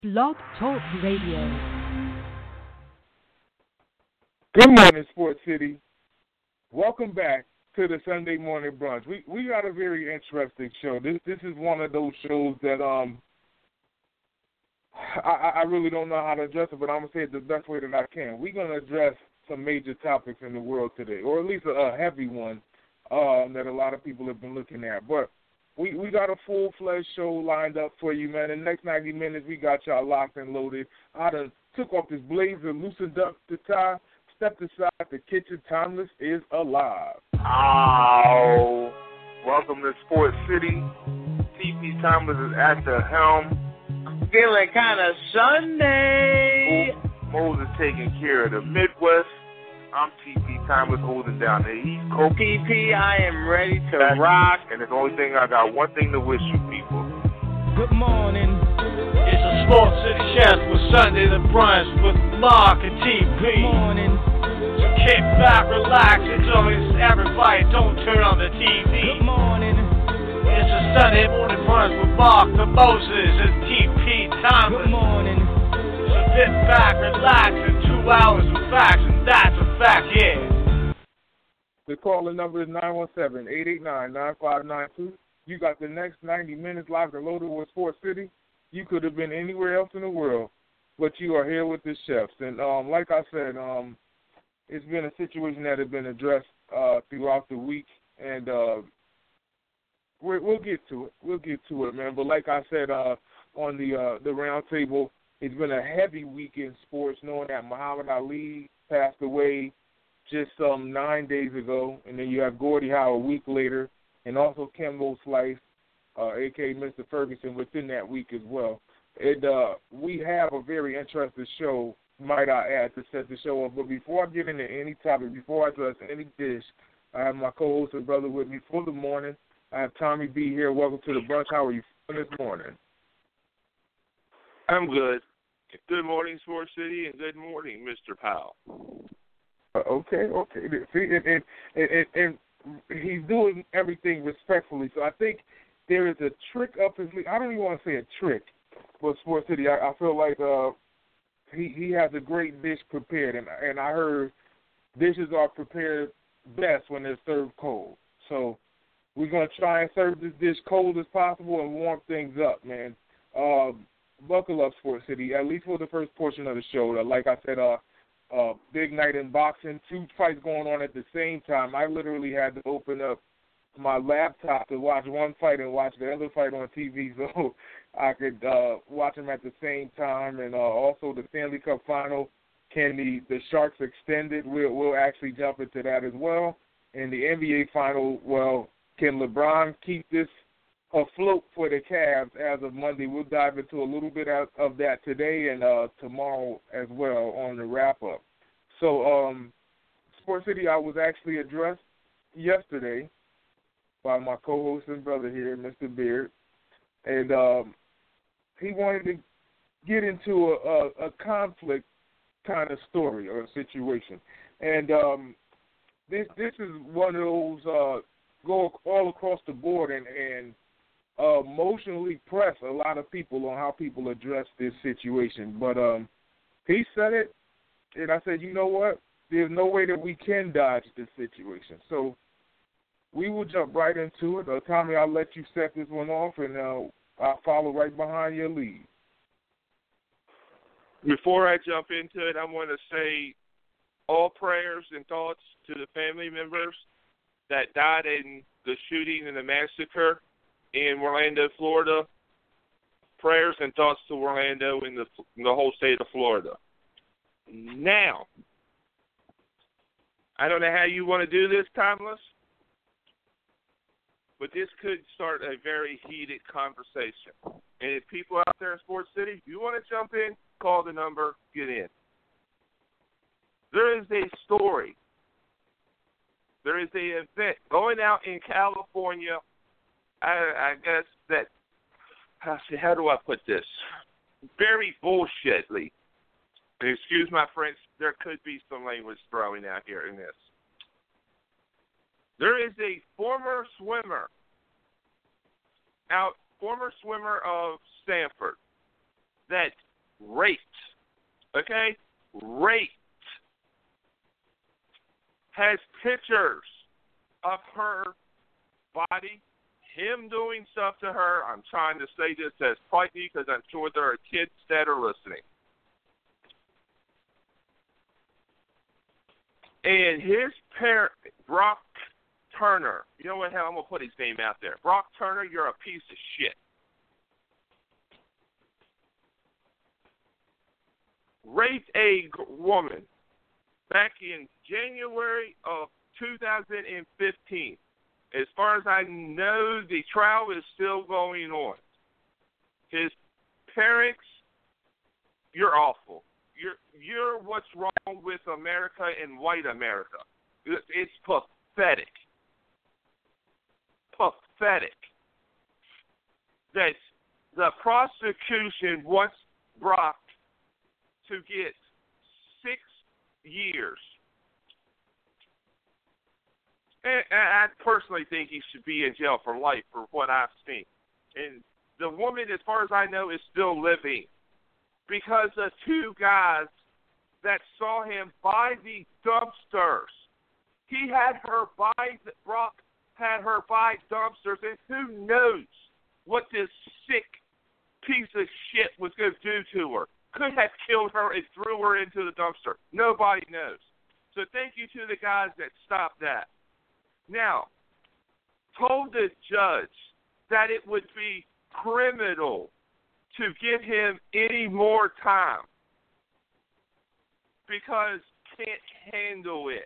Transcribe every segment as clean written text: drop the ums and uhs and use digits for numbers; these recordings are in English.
Blog Talk Radio. Good morning, Sports City. Welcome back to the Sunday morning brunch. We got a very interesting show. This is one of those shows that I really don't know how to address it, but I'm gonna say it the best way that I can. We're gonna address some major topics in the world today, or at least a heavy one that a lot of people have been looking at. But we got a full-fledged show lined up for you, man. In the next 90 minutes, we got y'all locked and loaded. I done took off this blazer, loosened up the tie, stepped aside. The kitchen timeless is alive. Oh, welcome to Sports City. TP Timeless is at the helm. Feeling kind of Sunday. Moses taking care of the Midwest. I'm TP Timeless holding down the East Coast. TP, I am ready to rock. And the only thing, I got one thing to wish you people. Good morning. It's a Sports City Chef with Sunday the Brunch with Mark and TP. Good morning. So kick back, relax, enjoy everybody. Don't turn on the TV. Good morning. It's a Sunday morning brunch with Mark, the Moses, and TP Timeless. Good morning. So sit back, relax, in 2 hours of facts, and that's a fact, yeah. The calling number is 917-889-9592. You got the next 90 minutes locked and loaded with Sports City. You could have been anywhere else in the world, but you are here with the chefs. And like I said, it's been a situation that has been addressed throughout the week, and we'll get to it. We'll get to it, man. But like I said on the round table, it's been a heavy week in sports, knowing that Muhammad Ali passed away just 9 days ago, and then you have Gordie Howe a week later, and also Kimbo Slice, a.k.a. Mr. Ferguson, within that week as well. We have a very interesting show, might I add, to set the show up. But before I get into any topic, before I address any dish, I have my co-host and brother with me for the morning. I have Tommy B here. Welcome to the brunch. How are you feeling this morning? I'm good. Good morning, Sports City, and good morning, Mr. Powell. Okay. See, and he's doing everything respectfully. So I think there is a trick up his sleeve. I don't even want to say a trick, but Sports City, I feel like he has a great dish prepared, and I heard dishes are prepared best when they're served cold. So we're going to try and serve this dish cold as possible and warm things up, man. Buckle up, Sports City, at least for the first portion of the show. Like I said, big night in boxing, 2 fights going on at the same time. I literally had to open up my laptop to watch one fight and watch the other fight on TV so I could watch them at the same time. And also the Stanley Cup final, can the Sharks extend it? We'll actually jump into that as well. And the NBA final, well, can LeBron keep this afloat for the Cavs as of Monday? We'll dive into a little bit of that today and tomorrow as well on the wrap-up. So, Sports City, I was actually addressed yesterday by my co-host and brother here, Mr. Beard, and he wanted to get into a conflict kind of story or situation. And this is one of those go all across the board and emotionally press a lot of people on how people address this situation. But he said it, and I said, you know what? There's no way that we can dodge this situation. So we will jump right into it. Tommy, I'll let you set this one off, and I'll follow right behind your lead. Before I jump into it, I want to say all prayers and thoughts to the family members that died in the shooting and the massacre in Orlando, Florida. Prayers and thoughts to Orlando and the whole state of Florida. Now, I don't know how you want to do this, Timeless, but this could start a very heated conversation. And if people out there in Sports City, if you want to jump in, call the number, get in. There is a story. There is an event going out in California. I guess that, how do I put this? Very bullshitly. Excuse my French, there could be some language throwing out here in this. There is a former swimmer of Stanford that raped. Okay? Raped. Has pictures of her body, him doing stuff to her. I'm trying to say this as politely because I'm sure there are kids that are listening. And his parent, Brock Turner, you know what, hell, I'm going to put his name out there. Brock Turner, you're a piece of shit. Raped a woman back in January of 2015. As far as I know, the trial is still going on. His parents, you're awful. You're what's wrong with America and white America. It's pathetic. Pathetic. That the prosecution wants Brock to get 6 years. And I personally think he should be in jail for life for what I've seen. And the woman, as far as I know, is still living because the two guys that saw him buy the dumpsters, he had her buy, Brock had her buy dumpsters, and who knows what this sick piece of shit was going to do to her. Could have killed her and threw her into the dumpster. Nobody knows. So thank you to the guys that stopped that. Now, told the judge that it would be criminal to give him any more time because can't handle it.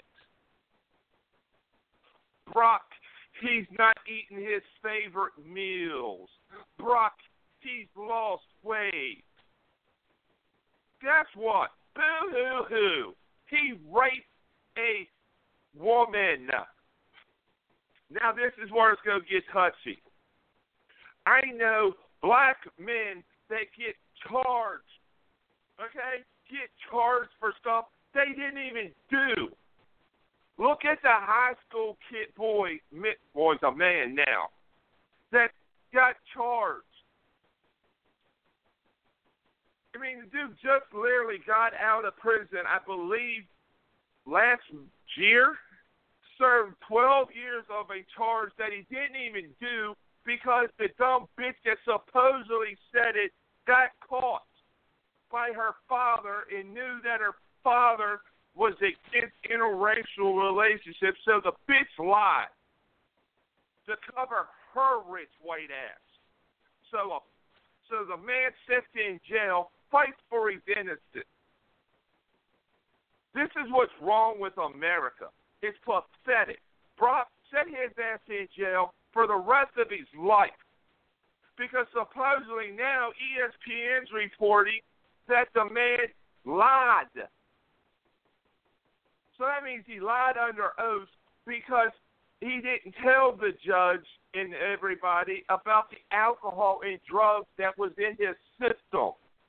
Brock, he's not eating his favorite meals. Brock, he's lost weight. Guess what? Boo-hoo-hoo. He raped a woman. Now, this is where it's going to get touchy. I know black men that get charged, okay, get charged for stuff they didn't even do. Look at the high school kid boy's a man now, that got charged. I mean, the dude just literally got out of prison, I believe, last year, served 12 years of a charge that he didn't even do because the dumb bitch that supposedly said it got caught by her father and knew that her father was against interracial relationships, so the bitch lied to cover her rich white ass. So the man sits in jail, fights for his innocence. This is what's wrong with America. It's pathetic. Brock set his ass in jail for the rest of his life because supposedly now ESPN's reporting that the man lied. So that means he lied under oath because he didn't tell the judge and everybody about the alcohol and drugs that was in his system.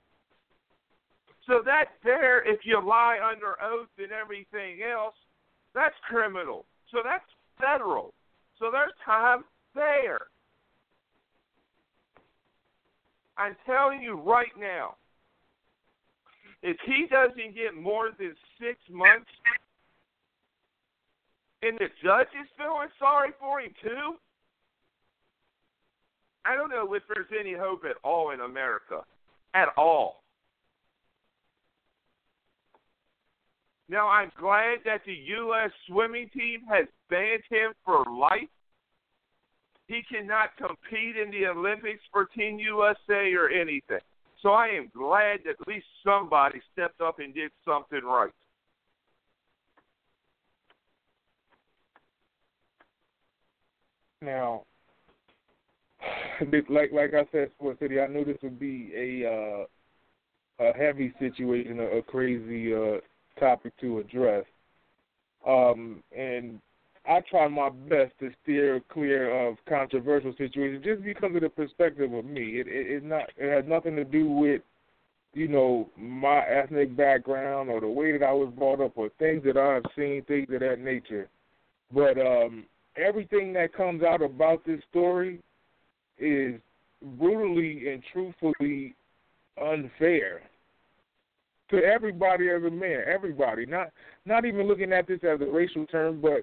So that's there, if you lie under oath and everything else, that's criminal. So that's federal. So there's time there. I'm telling you right now, if he doesn't get more than 6 months, and the judge is feeling sorry for him too, I don't know if there's any hope at all in America. At all. Now, I'm glad that the U.S. swimming team has banned him for life. He cannot compete in the Olympics for Team USA or anything. So I am glad that at least somebody stepped up and did something right. Now, like I said, Sports City, I knew this would be a heavy situation, a crazy topic to address. And I try my best to steer clear of controversial situations just because of the perspective of me. It has nothing to do with, my ethnic background or the way that I was brought up or things that I have seen, things of that nature. But everything that comes out about this story is brutally and truthfully unfair. to everybody as a man, everybody. Not even looking at this as a racial term, but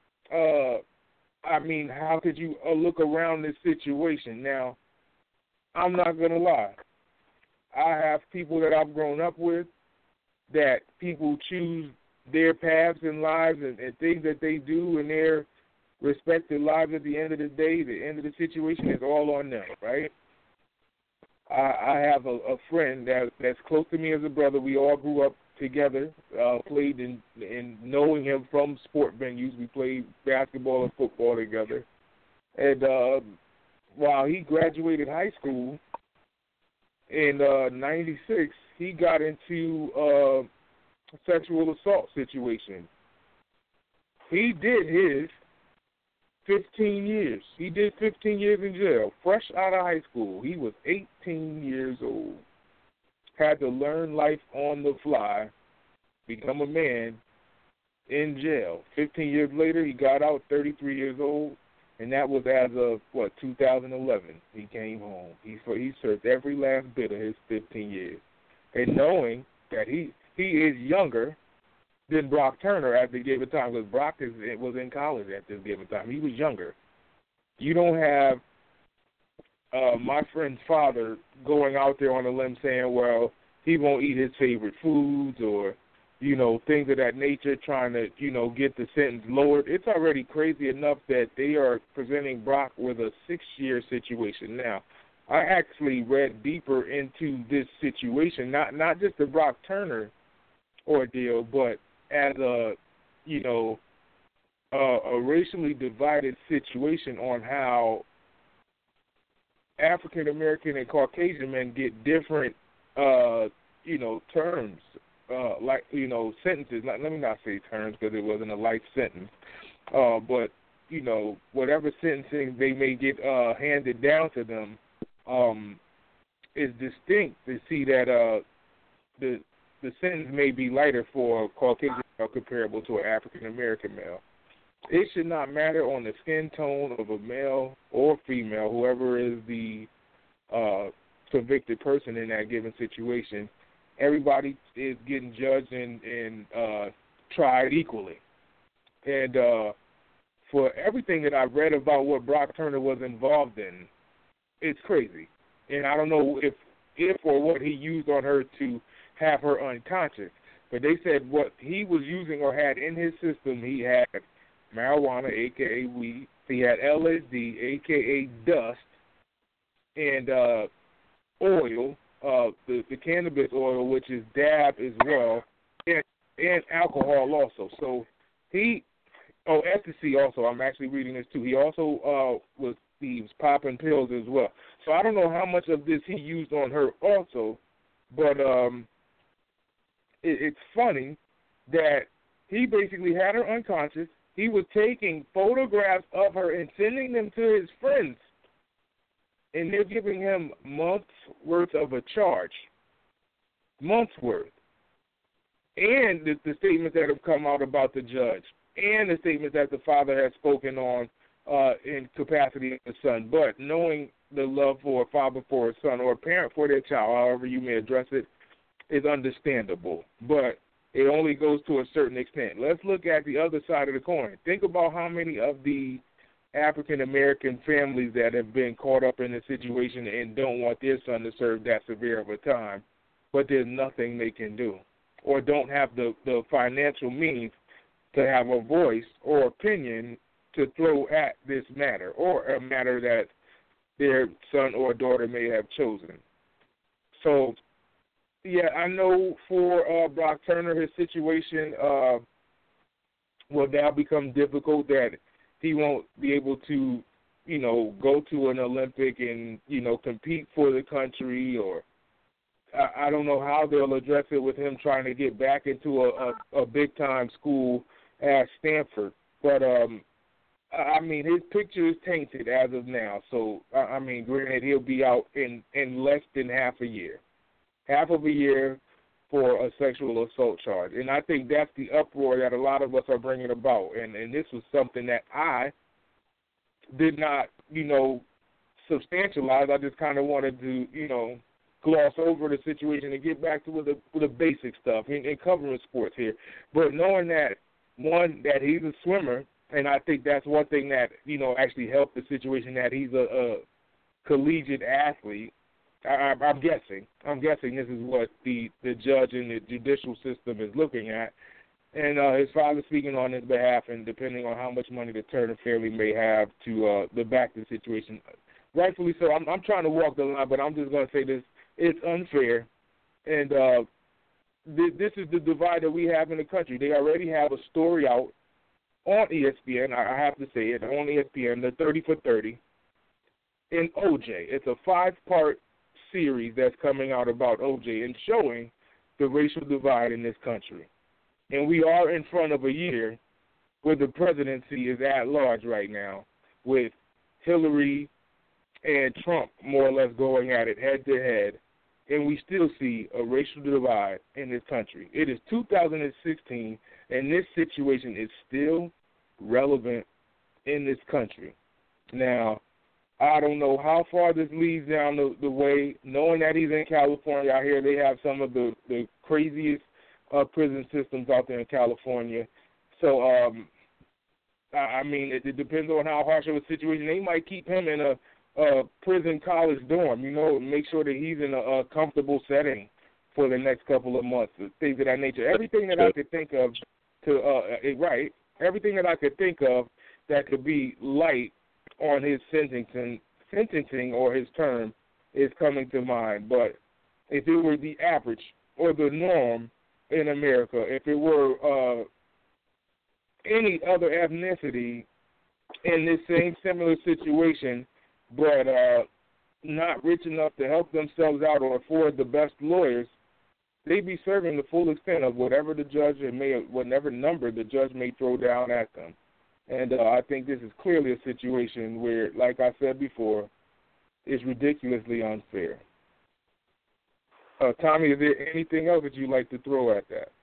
I mean, how could you look around this situation? Now, I'm not gonna lie. I have people that I've grown up with that people choose their paths in lives and things that they do in their respective lives. At the end of the day, the end of the situation is all on them, right? I have a friend that's close to me as a brother. We all grew up together, played in knowing him from sport venues. We played basketball and football together. And while he graduated high school in 96, he got into a sexual assault situation. He did his 15 years. He did 15 years in jail, fresh out of high school. He was 18 years old. Had to learn life on the fly, become a man in jail. 15 years later, he got out, 33 years old, and that was as of, 2011. He came home. He served every last bit of his 15 years. And knowing that he is younger than Brock Turner at the given time, because Brock was in college at this given time. He was younger. You don't have my friend's father going out there on a limb saying, well, he won't eat his favorite foods or, things of that nature, trying to, get the sentence lowered. It's already crazy enough that they are presenting Brock with a 6-year situation. Now, I actually read deeper into this situation, not just the Brock Turner ordeal, but as a racially divided situation on how African American and Caucasian men get different, terms, sentences. Let me not say terms because it wasn't a life sentence, but whatever sentencing they may get handed down to them is distinct to see that the sentence may be lighter for a Caucasian male comparable to an African American male. It should not matter on the skin tone of a male or female, whoever is the convicted person in that given situation. Everybody is getting judged and tried equally. And for everything that I've read about what Brock Turner was involved in, it's crazy. And I don't know if or what he used on her to have her unconscious. But they said what he was using or had in his system, he had marijuana, a.k.a. weed. He had LSD, a.k.a. dust, and oil, the cannabis oil, which is dab as well, and alcohol also. So ecstasy also. I'm actually reading this too. He also was popping pills as well. So I don't know how much of this he used on her also, but it's funny that he basically had her unconscious. He was taking photographs of her and sending them to his friends, and they're giving him months' worth of a charge. Months' worth. And the statements that have come out about the judge, and the statements that the father has spoken on in capacity of the son. But knowing the love for a father for a son or a parent for their child, however you may address it, is understandable. But it only goes to a certain extent. Let's look at the other side of the coin. Think about how many of the African-American families that have been caught up in a situation and don't want their son to serve that severe of a time, but there's nothing they can do, or don't have the financial means to have a voice or opinion to throw at this matter, or a matter that their son or daughter may have chosen. So, yeah, I know for Brock Turner, his situation will now become difficult, that he won't be able to, go to an Olympic and, compete for the country, or I don't know how they'll address it with him trying to get back into a big-time school at Stanford. But, his picture is tainted as of now. So, granted, he'll be out in less than half a year. Half of a year for a sexual assault charge. And I think that's the uproar that a lot of us are bringing about. And this was something that I did not, substantialize. I just kind of wanted to, gloss over the situation and get back to the basic stuff and covering sports here. But knowing that, one, that he's a swimmer, and I think that's one thing that, actually helped the situation, that he's a collegiate athlete. I'm guessing this is what the judge and the judicial system is looking at. And his father speaking on his behalf, and depending on how much money the Turner family may have to back the situation. Rightfully so. I'm trying to walk the line, but I'm just going to say this. It's unfair. And this is the divide that we have in the country. They already have a story out on ESPN, I have to say it, on ESPN, the 30 for 30, in OJ. It's a 5-part series that's coming out about OJ and showing the racial divide in this country. And we are in front of a year where the presidency is at large right now, with Hillary and Trump more or less going at it head to head, and we still see a racial divide in this country. It is 2016, and this situation is still relevant in this country. Now, I don't know how far this leads down the way, knowing that he's in California. I hear they have some of the craziest prison systems out there in California. So, I mean, it depends on how harsh of a situation. They might keep him in a prison college dorm, make sure that he's in a comfortable setting for the next couple of months, things of that nature. Everything that I could think of everything that I could think of that could be light on his sentencing or his term is coming to mind. But if it were the average or the norm in America, if it were any other ethnicity in this same similar situation, but not rich enough to help themselves out or afford the best lawyers, they'd be serving the full extent of whatever the judge whatever number the judge may throw down at them. And I think this is clearly a situation where, like I said before, it's ridiculously unfair. Tommy, is there anything else that you'd like to throw at that?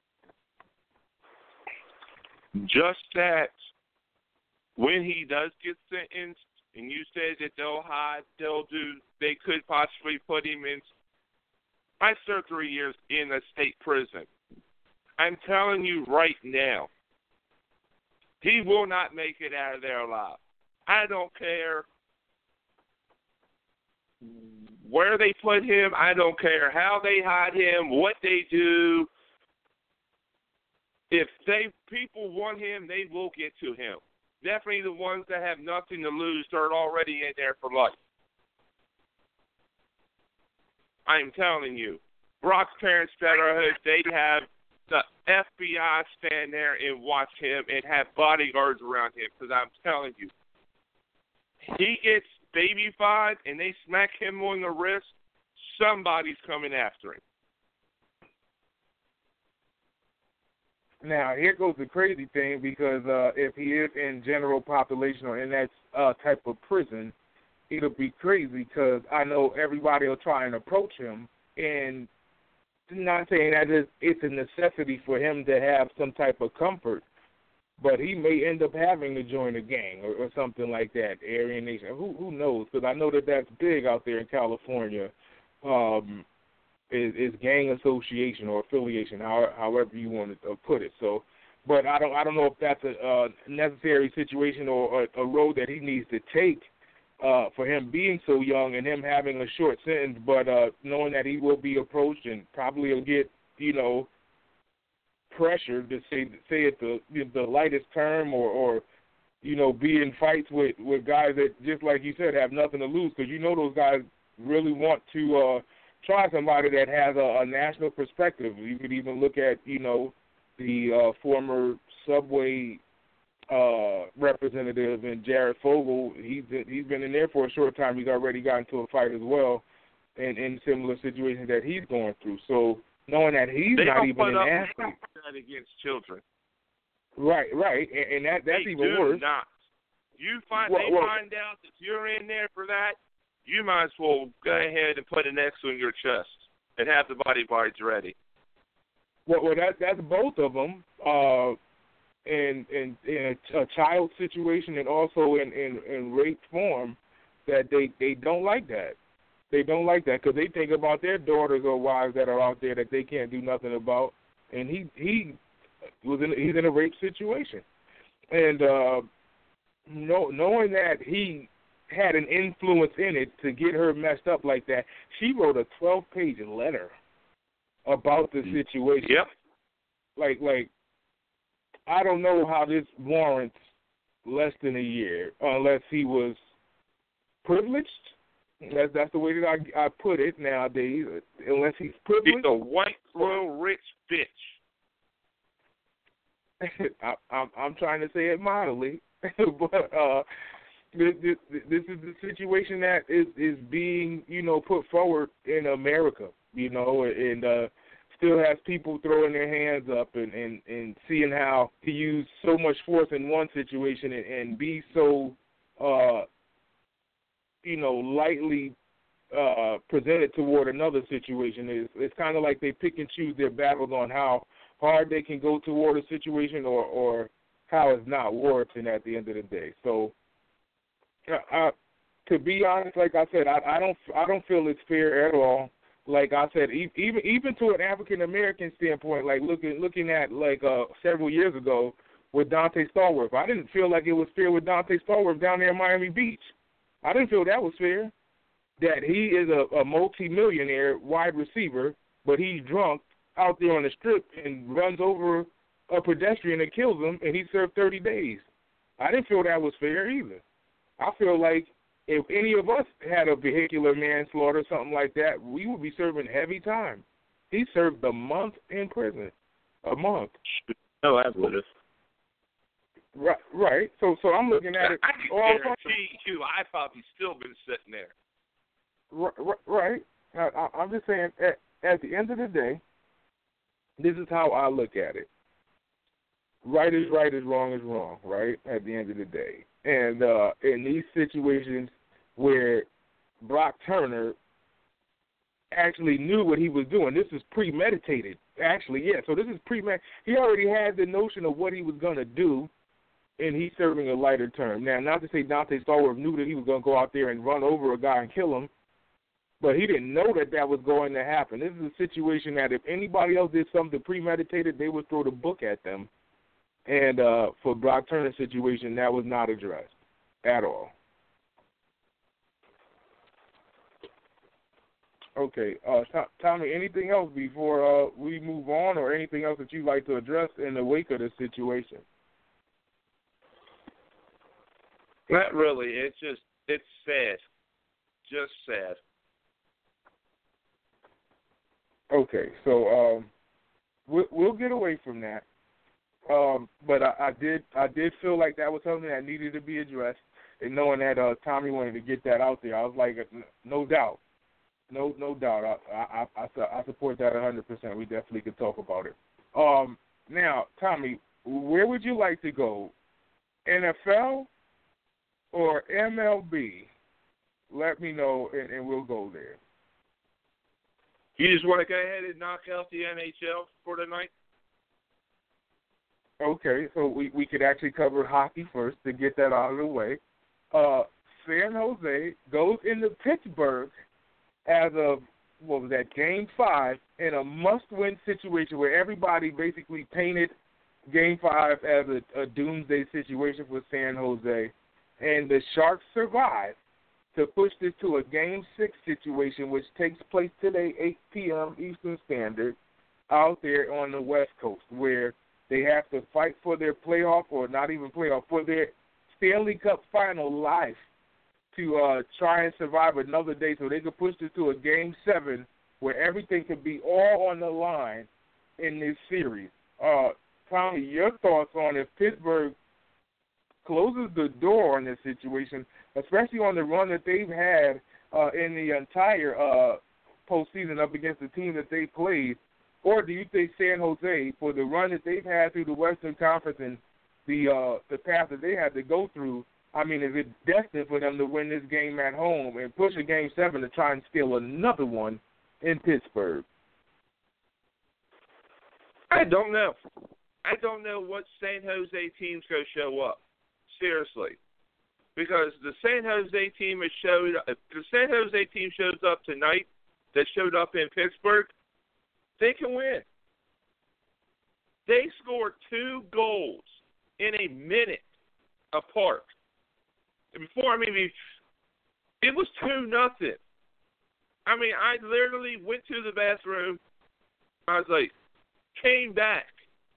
Just that when he does get sentenced, and you said that they could possibly put him in. I served 3 years in a state prison. I'm telling you right now, he will not make it out of there alive. I don't care where they put him. I don't care how they hide him, what they do. If people want him, they will get to him. Definitely the ones that have nothing to lose are already in there for life. I'm telling you. Brock's parents' brotherhood, they have the FBI stand there and watch him and have bodyguards around him, because I'm telling you, he gets babyfied and they smack him on the wrist, somebody's coming after him. Now, here goes the crazy thing, because if he is in general population or in that type of prison, it'll be crazy, because I know everybody will try and approach him, and not saying that it's a necessity for him to have some type of comfort, but he may end up having to join a gang or something like that, Aryan Nation. Who knows? Because I know that that's big out there in California, is gang association or affiliation, however you want to put it. So, but I don't know if that's a necessary situation or a road that he needs to take for him being so young and him having a short sentence, but knowing that he will be approached and probably will get, pressured to say it the lightest term or be in fights with guys that, just like you said, have nothing to lose, because those guys really want to try somebody that has a national perspective. You could even look at, the former Subway representative and Jared Fogle. He's been in there for a short time. He's already gotten into a fight as well, and in similar situations that he's going through. So knowing that he's not even an athlete against children, right, and that's they even worse. Not. Find out that you're in there for that, you might as well go ahead and put an X on your chest and have the bodyguards ready. Well, that's both of them. In a child situation and also in rape form, that they don't like that. They don't like that because they think about their daughters or wives that are out there that they can't do nothing about. And he's in a rape situation, and knowing that he had an influence in it to get her messed up like that, she wrote a 12-page letter about the situation. Yep. Like I don't know how this warrants less than a year unless he was privileged. That's the way that I put it nowadays. Unless he's privileged. He's a white, royal, rich bitch. I'm trying to say it mildly, but this is the situation that is being, put forward in America, and still has people throwing their hands up and seeing how to use so much force in one situation and be so, lightly presented toward another situation. It's kind of like they pick and choose their battles on how hard they can go toward a situation or how it's not warranted at the end of the day. So, to be honest, like I said, I don't feel it's fair at all. Like I said, even to an African American standpoint, like looking at several years ago with Dante Stallworth, I didn't feel like it was fair with Dante Stallworth down there in Miami Beach. I didn't feel that was fair. That he is a multi-millionaire wide receiver, but he's drunk out there on the strip and runs over a pedestrian and kills him, and he served 30 days. I didn't feel that was fair either. I feel like if any of us had a vehicular manslaughter, something like that, we would be serving heavy time. He served a month in prison. A month. No, I would have. Right. So I'm looking at it. I can guarantee you, I probably still been sitting there. Right. I'm just saying, at the end of the day, this is how I look at it. Right is right, is wrong, right, at the end of the day. And in these situations where Brock Turner actually knew what he was doing, this is premeditated, actually, yeah. So this is he already had the notion of what he was going to do, and he's serving a lighter term. Now, not to say Dante Stallworth knew that he was going to go out there and run over a guy and kill him, but he didn't know that was going to happen. This is a situation that if anybody else did something premeditated, they would throw the book at them. And for Brock Turner's situation, that was not addressed at all. Okay, Tommy, anything else before we move on, or anything else that you'd like to address in the wake of this situation? Not really. It's sad. Just sad. Okay, so we'll get away from that. But I did feel like that was something that needed to be addressed, and knowing that Tommy wanted to get that out there, I was like, no doubt. I support that 100%. We definitely could talk about it. Now, Tommy, where would you like to go? NFL or MLB? Let me know, and we'll go there. You just want to go ahead and knock out the NHL for tonight? Okay, so we could actually cover hockey first to get that out of the way. San Jose goes into Pittsburgh as of, Game 5 in a must-win situation where everybody basically painted Game 5 as a doomsday situation for San Jose. And the Sharks survive to push this to a Game 6 situation, which takes place today, 8 p.m. Eastern Standard, out there on the West Coast, where they have to fight for their playoff, or not even playoff, for their Stanley Cup final life to try and survive another day so they could push this to a Game 7 where everything could be all on the line in this series. Tommy, your thoughts on if Pittsburgh closes the door on this situation, especially on the run that they've had in the entire postseason up against the team that they played, or do you think San Jose, for the run that they've had through the Western Conference and the path that they had to go through, is it destined for them to win this game at home and push a Game 7 to try and steal another one in Pittsburgh? I don't know. I don't know what San Jose team's going to show up. Seriously. because the San Jose team shows up tonight that showed up in Pittsburgh, they can win. They scored 2 goals in a minute apart. Before, it was 2-0. I literally went to the bathroom. I was like, came back.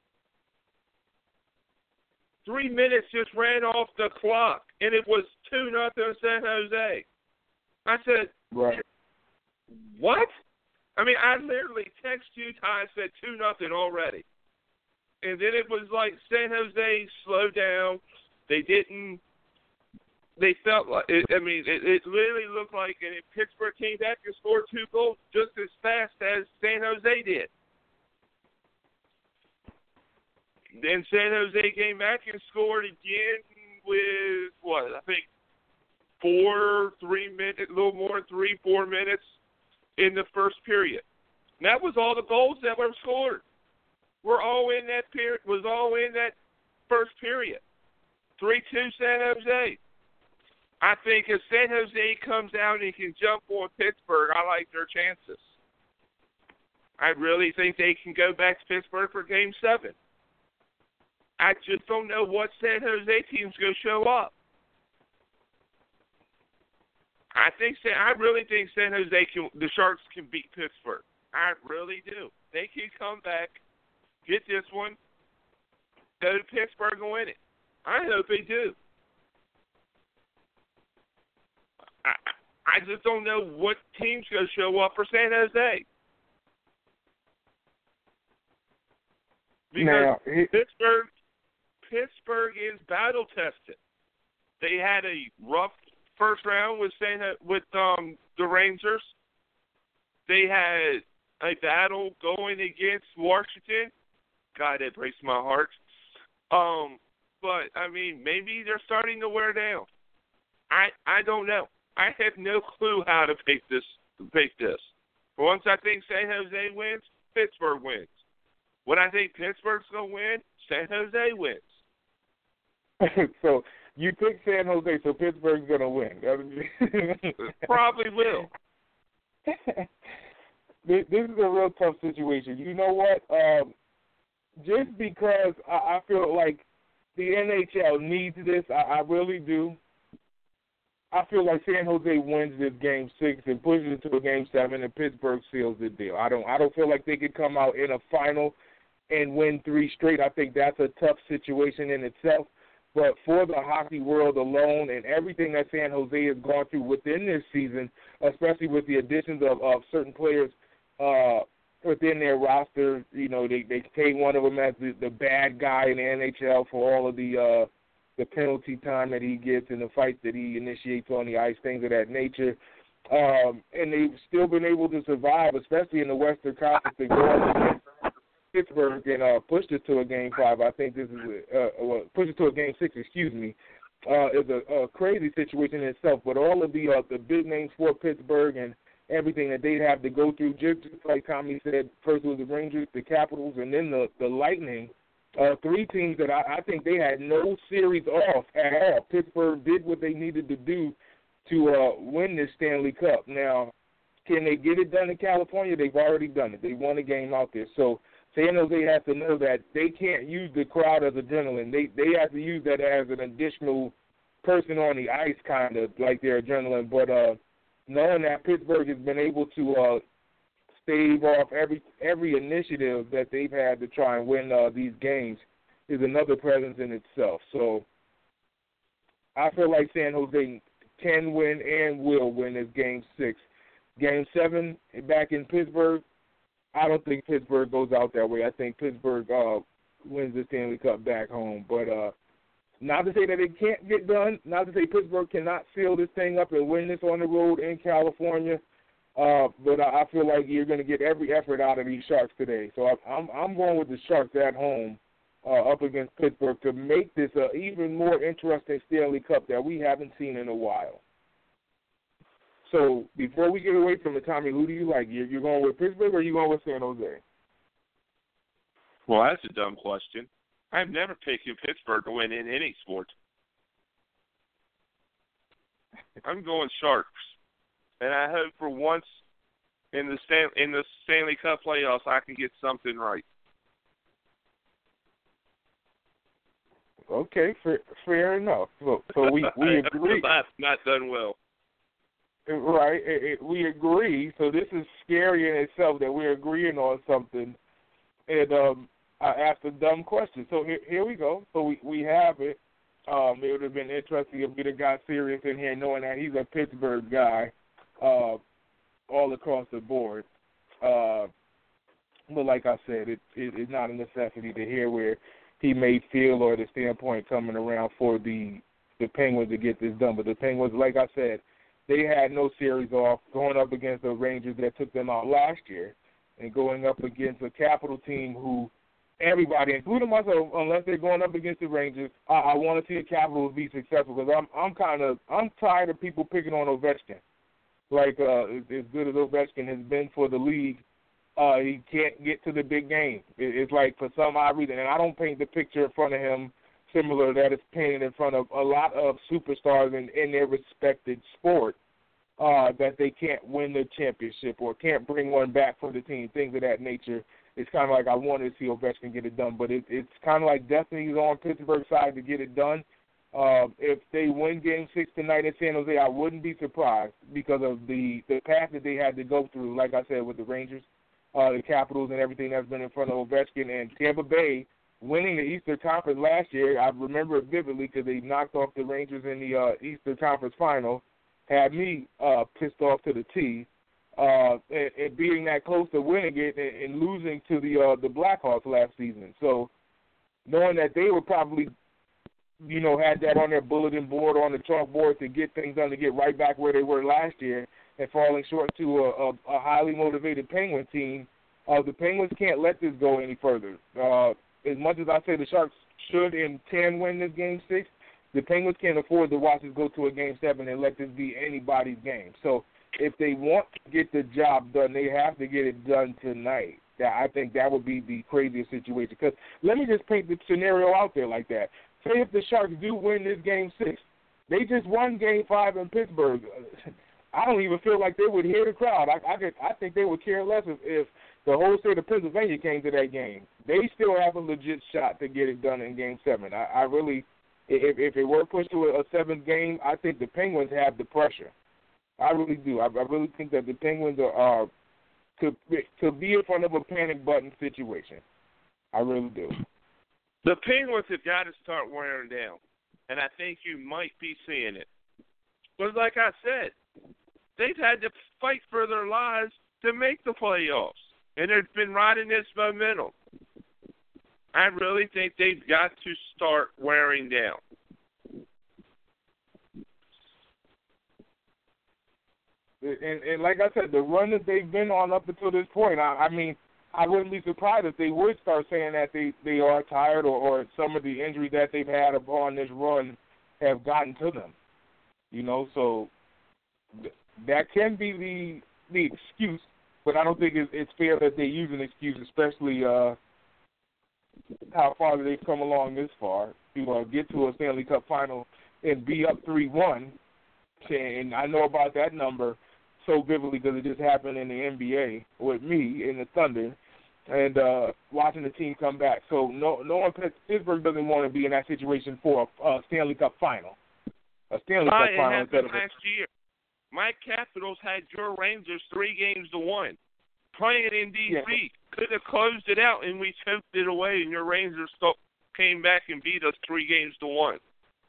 3 minutes just ran off the clock, and it was 2-0 San Jose. I said, right. What? I literally texted you, Ty, said 2-0 already. And then it was like San Jose slowed down. They felt like, it literally looked like, and Pittsburgh came back and scored 2 goals just as fast as San Jose did. Then San Jose came back and scored again with, 3 minutes, a little more than 3-4 minutes in the first period. And that was all the goals that were scored. Were all in that period. Was all in that first period. 3-2 San Jose. I think if San Jose comes out and can jump on Pittsburgh, I like their chances. I really think they can go back to Pittsburgh for Game 7. I just don't know what San Jose team's going to show up. I really think San Jose the Sharks can beat Pittsburgh. I really do. They can come back, get this one, go to Pittsburgh and win it. I hope they do. I just don't know what team's going to show up for San Jose. Because Pittsburgh is battle tested. They had a rough first round with the Rangers. They had a battle going against Washington. God, that breaks my heart. But maybe they're starting to wear down. I don't know. I have no clue how to pick this. Once I think San Jose wins, Pittsburgh wins. When I think Pittsburgh's going to win, San Jose wins. So you pick San Jose, so Pittsburgh's going to win. Probably will. This is a real tough situation. You know what? Just because I feel like the NHL needs this, I really do. I feel like San Jose wins this Game 6 and pushes it to a Game 7, and Pittsburgh seals the deal. I don't feel like they could come out in a final and win 3 straight. I think that's a tough situation in itself. But for the hockey world alone and everything that San Jose has gone through within this season, especially with the additions of certain players within their roster, they take one of them as the bad guy in the NHL for all of the penalty time that he gets and the fights that he initiates on the ice, things of that nature. And they've still been able to survive, especially in the Western Conference. They go on Pittsburgh and pushed it to a Game 5. I think this is pushed it to a Game 6. Excuse me. Is a crazy situation in itself. But all of the big names for Pittsburgh and everything that they'd have to go through, just like Tommy said, first was the Rangers, the Capitals, and then the Lightning. 3 teams that I think they had no series off at all. Pittsburgh did what they needed to do to win this Stanley Cup. Now, can they get it done in California? They've already done it. They won a game out there. So San Jose has to know that they can't use the crowd as adrenaline. They have to use that as an additional person on the ice, kind of like their adrenaline. But knowing that Pittsburgh has been able to stave off every initiative that they've had to try and win these games is another presence in itself. So I feel like San Jose can win and will win this Game 6. Game 7 back in Pittsburgh, I don't think Pittsburgh goes out that way. I think Pittsburgh wins the Stanley Cup back home. But not to say that it can't get done, not to say Pittsburgh cannot seal this thing up and win this on the road in California. But I feel like you're going to get every effort out of these Sharks today. So I'm going with the Sharks at home up against Pittsburgh to make this an even more interesting Stanley Cup that we haven't seen in a while. So before we get away from it, Tommy, who do you like? You're going with Pittsburgh or are you going with San Jose? Well, that's a dumb question. I've never picked Pittsburgh to win in any sport. I'm going Sharks, and I hope for once in the Stanley Cup playoffs I can get something right. Okay, fair enough. So we agree. That's not done well. Right, we agree. So this is scary in itself that we're agreeing on something. And I asked a dumb question. So here we go. So we have it. It would have been interesting if we'd have got serious in here knowing that he's a Pittsburgh guy all across the board. But like I said, it's not a necessity to hear where he may feel or the standpoint coming around for the Penguins to get this done. But the Penguins, like I said, they had no series off going up against the Rangers that took them out last year and going up against a Capital team who everybody, including myself, unless they're going up against the Rangers, I want to see a Capitals be successful because I'm tired of people picking on Ovechkin. Like as good as Ovechkin has been for the league, he can't get to the big game. It's like for some odd reason, and I don't paint the picture in front of him similar that is painted in front of a lot of superstars in their respected sport that they can't win the championship or can't bring one back for the team, things of that nature. It's kind of like I wanted to see Ovechkin get it done, but it's kind of like destiny's on Pittsburgh's side to get it done. If they win Game 6 tonight in San Jose, I wouldn't be surprised because of the path that they had to go through, like I said, with the Rangers, the Capitals, and everything that's been in front of Ovechkin. And Tampa Bay winning the Eastern Conference last year, I remember it vividly because they knocked off the Rangers in the Eastern Conference final, had me pissed off to the T. And being that close to winning it and losing to the Blackhawks last season. So knowing that they were probably, had that on their bulletin board, on the chalkboard to get things done, to get right back where they were last year and falling short to a highly motivated Penguin team, the Penguins can't let this go any further. As much as I say the Sharks should and can win this Game 6, the Penguins can't afford to watch us go to a Game 7 and let this be anybody's game. So if they want to get the job done, they have to get it done tonight. I think that would be the craziest situation. Because let me just paint the scenario out there like that. Say if the Sharks do win this Game 6, they just won Game 5 in Pittsburgh. I don't even feel like they would hear the crowd. I think they would care less if the whole state of Pennsylvania came to that game. They still have a legit shot to get it done in Game 7. I really, if it were pushed to a 7th game, I think the Penguins have the pressure. I really do. I really think that the Penguins are to be in front of a panic button situation. I really do. The Penguins have got to start wearing down, and I think you might be seeing it. But like I said, they've had to fight for their lives to make the playoffs, and they've been riding this momentum. I really think they've got to start wearing down. And like I said, the run that they've been on up until this point, I mean, I wouldn't be surprised if they would start saying that they are tired or some of the injuries that they've had upon this run have gotten to them. So that can be the excuse, but I don't think it's fair that they use an excuse, especially how far they've come along this far to get to a Stanley Cup final and be up 3-1. And I know about that number so vividly because it just happened in the NBA with me in the Thunder and watching the team come back. So no one, Pittsburgh doesn't want to be in that situation for a Stanley Cup final. A Stanley Cup final instead of last year. My Capitals had your Rangers 3-1. Playing in D.C. Could have closed it out, and we choked it away, and your Rangers came back and beat us 3-1.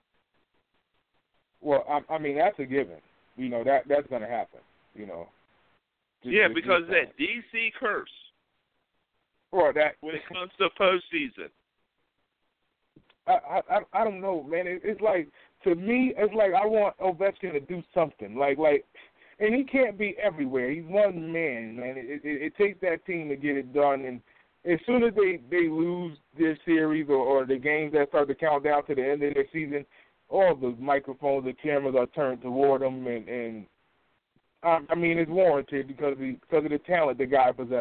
Well, I mean, that's a given. That's going to happen, because that D.C. curse. Or that when it comes to postseason. I don't know, man. It's like, to me, it's like I want Ovechkin to do something. Like, and he can't be everywhere. He's one man, man. It takes that team to get it done. And as soon as they lose this series or the games that start to count down to the end of their season, all the microphones, the cameras are turned toward him, and I mean, it's warranted because of the talent the guy possesses.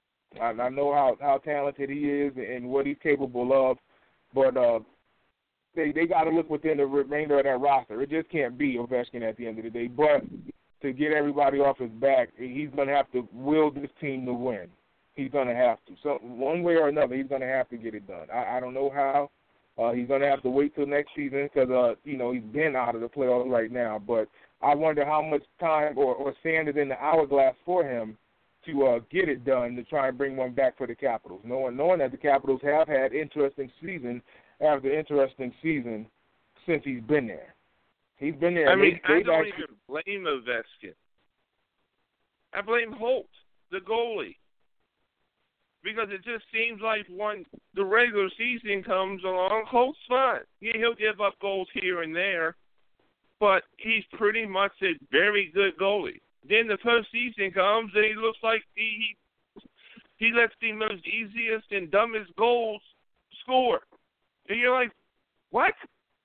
I know how talented he is and what he's capable of, but they got to look within the remainder of that roster. It just can't be Ovechkin at the end of the day. But to get everybody off his back, he's going to have to will this team to win. He's going to have to. So one way or another, he's going to have to get it done. I don't know how. He's going to have to wait till next season because, he's been out of the playoffs right now. But I wonder how much time or sand is in the hourglass for him to get it done to try and bring one back for the Capitals, knowing that the Capitals have had interesting season after interesting season since he's been there. He's been there. I mean, I don't even blame Ovechkin. I blame Holt, the goalie. Because it just seems like when the regular season comes along, Holt's fine. Yeah, he'll give up goals here and there, but he's pretty much a very good goalie. Then the postseason comes, and he looks like he lets the most easiest and dumbest goals score. And you're like, what?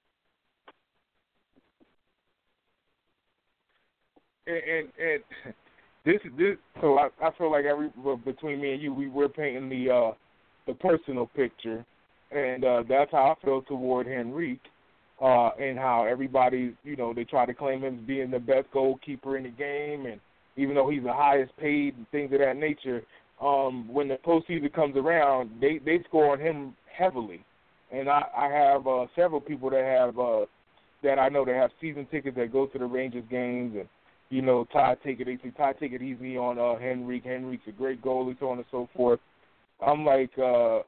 And this so I feel like between me and you, we're painting the personal picture, and that's how I feel toward Henrique, and how everybody, they try to claim him as being the best goalkeeper in the game, and even though he's the highest paid and things of that nature, when the postseason comes around, they score on him heavily, and I have several people that I know that have season tickets that go to the Rangers games, and Ty take it easy on Henrique. Henrique's a great goalie, so on and so forth. I'm like, the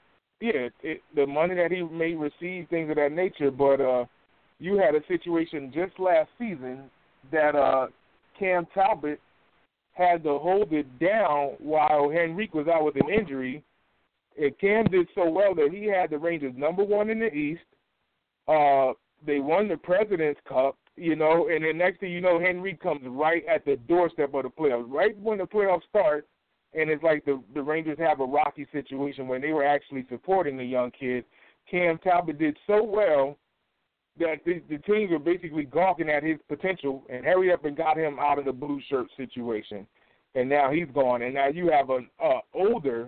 money that he may receive, things of that nature, but you had a situation just last season that Cam Talbot had to hold it down while Henrique was out with an injury. And Cam did so well that he had the Rangers #1 in the East. They won the President's Cup. And then next thing you know, Henrique comes right at the doorstep of the playoffs, right when the playoffs start, and it's like the Rangers have a rocky situation when they were actually supporting the young kid. Cam Talbot did so well that the teams were basically gawking at his potential and hurried up and got him out of the blue shirt situation. And now he's gone, and now you have an older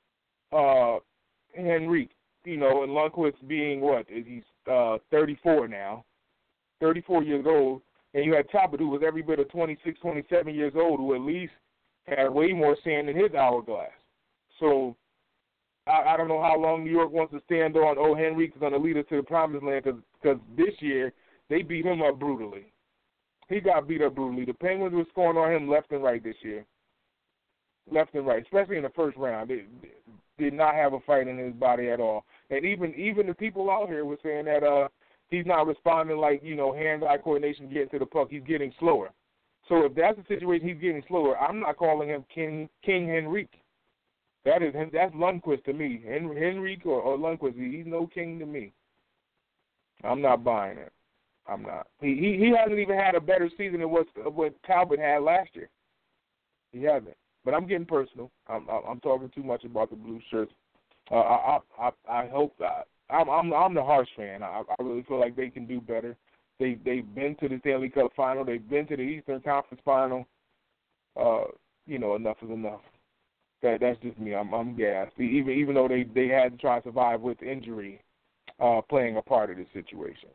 Henrique, and Lundqvist being he's 34 now. 34 years old, and you had Talbot, who was every bit of 26, 27 years old, who at least had way more sand in his hourglass. So I don't know how long New York wants to stand on, Henrique's going to lead us to the promised land, because this year they beat him up brutally. He got beat up brutally. The Penguins were scoring on him left and right this year. Left and right, especially in the first round. They did not have a fight in his body at all. And even the people out here were saying that he's not responding like, hand-eye coordination getting to the puck. He's getting slower. So if that's the situation, he's getting slower, I'm not calling him King Henrique. That's Lundqvist to me. Henrique or Lundqvist, he's no king to me. I'm not buying it. I'm not. He hasn't even had a better season than what Talbot had last year. He hasn't. But I'm getting personal. I'm talking too much about the blue shirts. I hope that. I'm the harsh fan. I really feel like they can do better. They've been to the Stanley Cup final. They've been to the Eastern Conference final. Enough is enough. That's just me. I'm gassed. Even though they had to try to survive with injury, playing a part of this situation.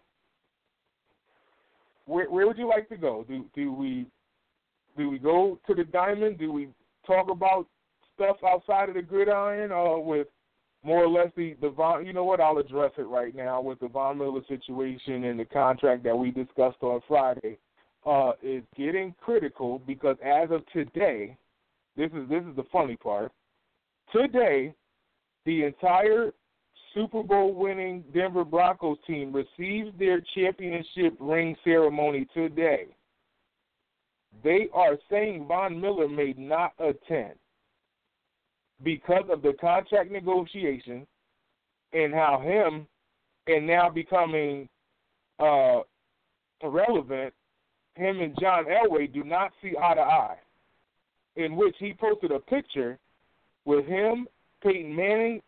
Where would you like to go? Do we go to the Diamond? Do we talk about stuff outside of the gridiron, with more or less the Von? You know what? I'll address it right now with the Von Miller situation and the contract that we discussed on Friday. Is getting critical because as of today, this is the funny part. Today, the entire Super Bowl winning Denver Broncos team receives their championship ring ceremony today. They are saying Von Miller may not attend because of the contract negotiation and how him, and now becoming irrelevant, him and John Elway do not see eye to eye, in which he posted a picture with him, Peyton Manning,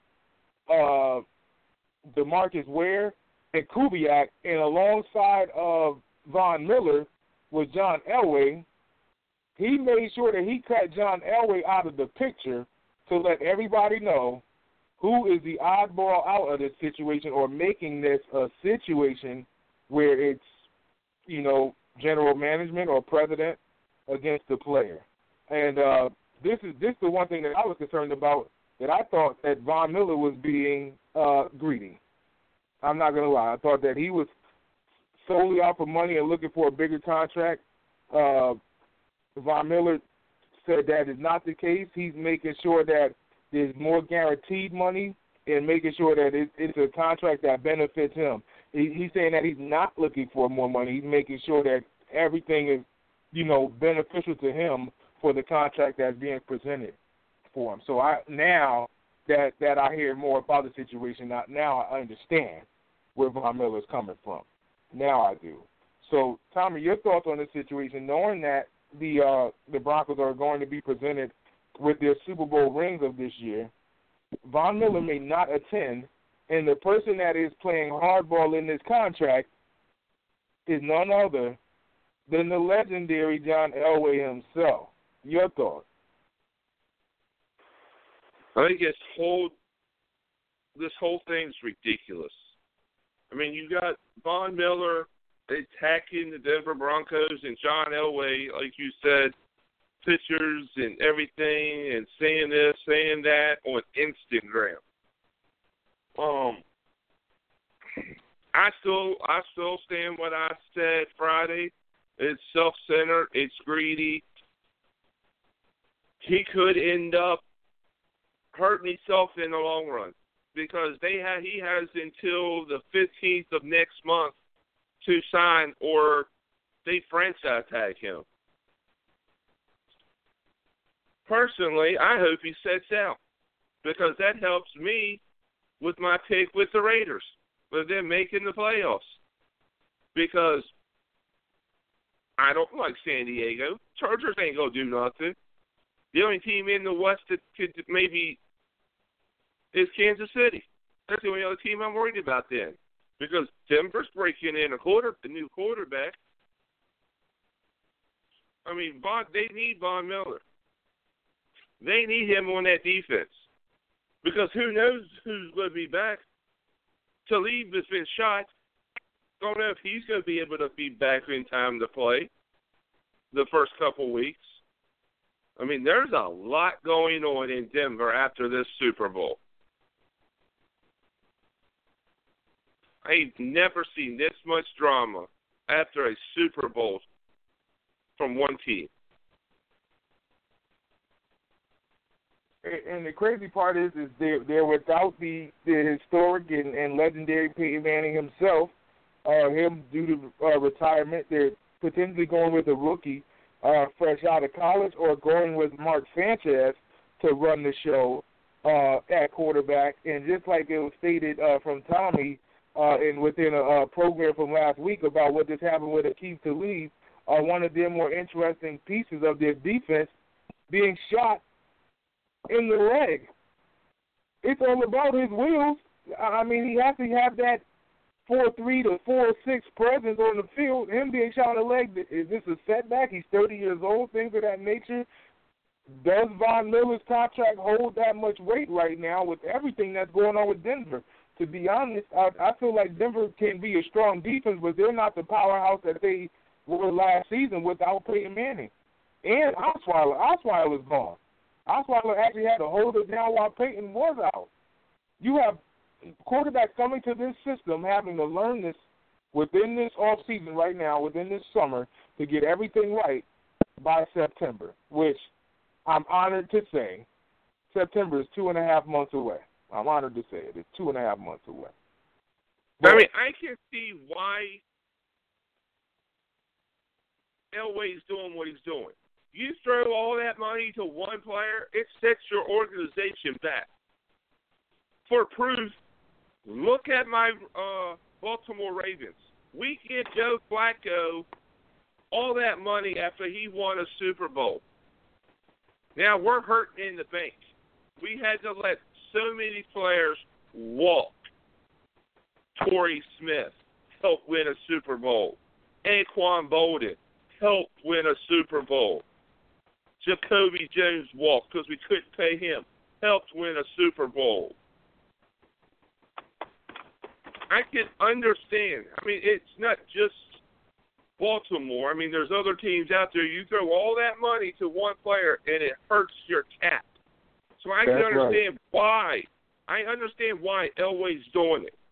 DeMarcus Ware, and Kubiak, and alongside of Von Miller was John Elway. He made sure that he cut John Elway out of the picture to let everybody know who is the oddball out of this situation or making this a situation where it's, general management or president against the player. And this is the one thing that I was concerned about, that I thought that Von Miller was being greedy. I'm not going to lie. I thought that he was solely out for money and looking for a bigger contract. Von Miller said that is not the case. He's making sure that there's more guaranteed money and making sure that it's a contract that benefits him. He's saying that he's not looking for more money. He's making sure that everything is, beneficial to him for the contract that's being presented for him. So now that I hear more about the situation, now I understand where Von Miller's coming from. Now I do. So, Tommy, your thoughts on this situation, knowing that the Broncos are going to be presented with their Super Bowl rings of this year, Von Miller may not attend, and the person that is playing hardball in this contract is none other than the legendary John Elway himself. Your thoughts? I think this whole thing's ridiculous. I mean, you got Von Miller attacking the Denver Broncos and John Elway, like you said, pictures and everything, and saying this, saying that on Instagram. I still stand what I said Friday. It's self-centered. It's greedy. He could end up hurting himself in the long run because he has until the 15th of next month to sign, or they franchise tag him. Personally, I hope he sets out because that helps me with my pick with the Raiders, with them making the playoffs. Because I don't like San Diego. Chargers ain't going to do nothing. The only team in the West that could maybe is Kansas City. That's the only other team I'm worried about then. Because Denver's breaking in a new quarterback. I mean, they need Von Miller. They need him on that defense. Because who knows who's going to be back. Talib has been shot. Don't know if he's going to be able to be back in time to play the first couple weeks. I mean, there's a lot going on in Denver after this Super Bowl. I've never seen this much drama after a Super Bowl from one team. And the crazy part is they're without the historic and legendary Peyton Manning himself. Him due to retirement, they're potentially going with a rookie fresh out of college, or going with Mark Sanchez to run the show at quarterback. And just like it was stated from Tommy and within a program from last week about what just happened with Aqib Talib, one of their more interesting pieces of their defense being shot in the leg. It's all about his wheels. I mean, he has to have that 4.3 to 4.6 presence on the field. Him being shot in the leg, is this a setback? He's 30 years old, things of that nature. Does Von Miller's contract hold that much weight right now with everything that's going on with Denver? To be honest, I feel like Denver can be a strong defense, but they're not the powerhouse that they were last season without Peyton Manning. And Osweiler. Osweiler's gone. Osweiler actually had to hold it down while Peyton was out. You have quarterbacks coming to this system having to learn this within this offseason right now, within this summer, to get everything right by September, which I'm honored to say September is 2.5 months away. I'm honored to say it. It's 2.5 months away. But, I mean, I can see why Elway's doing what he's doing. You throw all that money to one player, it sets your organization back. For proof, look at my Baltimore Ravens. We give Joe Flacco all that money after he won a Super Bowl. Now we're hurting in the bank. We had to let so many players walk. Torrey Smith helped win a Super Bowl. Anquan Bolden helped win a Super Bowl. Jacoby Jones walked because we couldn't pay him. Helped win a Super Bowl. I can understand. I mean, it's not just Baltimore. I mean, there's other teams out there. You throw all that money to one player, and it hurts your cap. So I can understand why. I understand why Elway's doing it.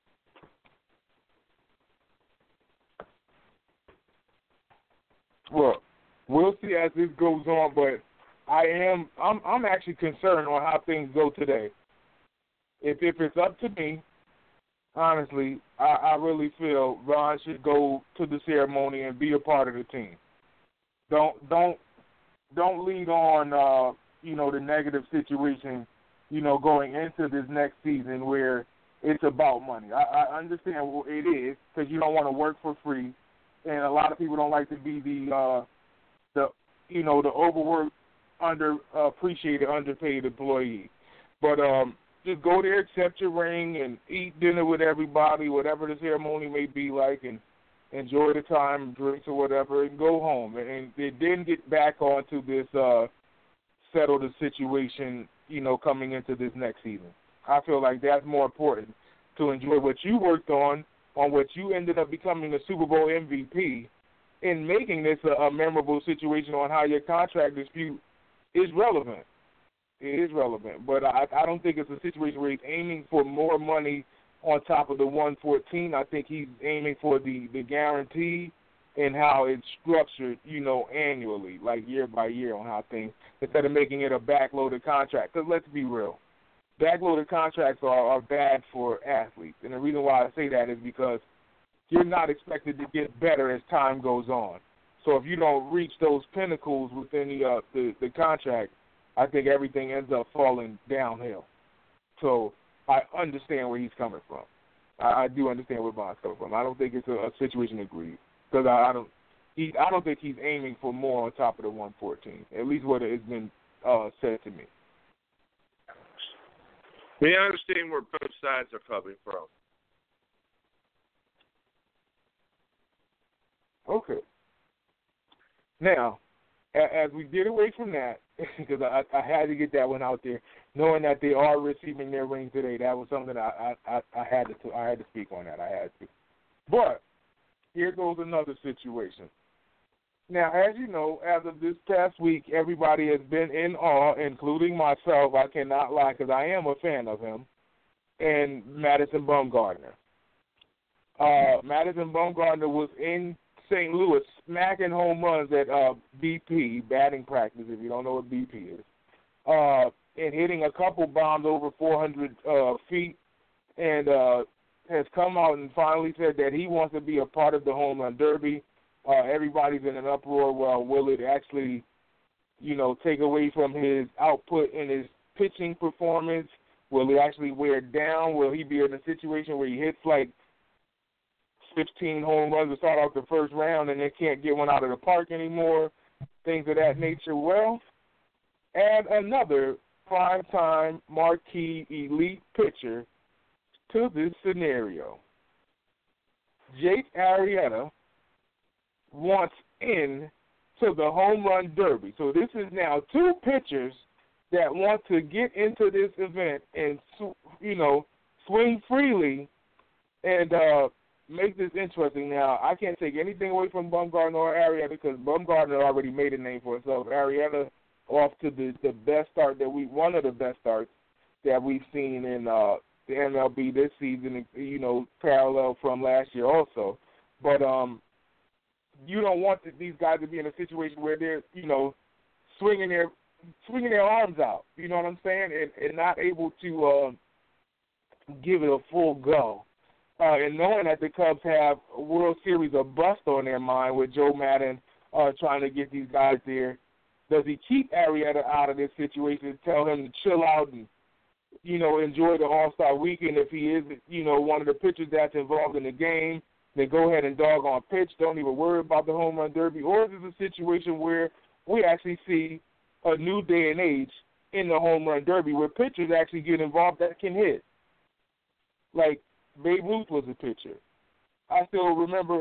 Well, we'll see as this goes on, but I'm actually concerned on how things go today. If it's up to me, honestly, I really feel Ron should go to the ceremony and be a part of the team. Don't lead on the negative situation, going into this next season where it's about money. I understand what it is because you don't want to work for free, and a lot of people don't like to be the overworked, underappreciated, underpaid employee. But just go there, accept your ring, and eat dinner with everybody, whatever the ceremony may be like, and enjoy the time, drinks or whatever, and go home. And then get back onto this settle the situation, coming into this next season. I feel like that's more important, to enjoy what you worked on what you ended up becoming a Super Bowl MVP, in making this a memorable situation on how your contract dispute is relevant. It is relevant, but I don't think it's a situation where he's aiming for more money on top of the 114. I think he's aiming for the guarantee and how it's structured, annually, like year by year on how things, instead of making it a backloaded contract. Because let's be real, backloaded contracts are bad for athletes. And the reason why I say that is because you're not expected to get better as time goes on. So if you don't reach those pinnacles within the contract, I think everything ends up falling downhill. So I understand where he's coming from. I do understand where Bond's coming from. I don't think it's a situation of greed, because I don't think he's aiming for more on top of the 114. At least what has been said to me. We understand where both sides are coming from. Okay. Now, as we get away from that, because I had to get that one out there, knowing that they are receiving their ring today, that was something I had to speak on that. I had to. But here goes another situation. Now, as you know, as of this past week, everybody has been in awe, including myself. I cannot lie, because I am a fan of him, and Madison Bumgarner. Madison Bumgarner was in St. Louis smacking home runs at BP, batting practice, if you don't know what BP is, and hitting a couple bombs over 400 feet, and has come out and finally said that he wants to be a part of the home run derby. Everybody's in an uproar. Well, will it actually, take away from his output in his pitching performance? Will it actually wear it down? Will he be in a situation where he hits like 15 home runs to start off the first round and they can't get one out of the park anymore? Things of that nature. Well, add another prime-time marquee elite pitcher to this scenario. Jake Arrieta wants in to the home run derby. So this is now two pitchers that want to get into this event and, swing freely and make this interesting. Now, I can't take anything away from Bumgarner or Arrieta, because Bumgarner already made a name for himself. Arrieta off to the best start one of the best starts that we've seen in the MLB this season, parallel from last year also. But you don't want these guys to be in a situation where they're, swinging their arms out. You know what I'm saying? And not able to give it a full go. And knowing that the Cubs have a World Series of bust on their mind with Joe Madden trying to get these guys there, does he keep Arrieta out of this situation, tell him to chill out and, enjoy the All-Star weekend if he is, one of the pitchers that's involved in the game, then go ahead and doggone pitch, don't even worry about the home run derby? Or is this a situation where we actually see a new day and age in the home run derby where pitchers actually get involved that can hit? Like Babe Ruth was a pitcher. I still remember,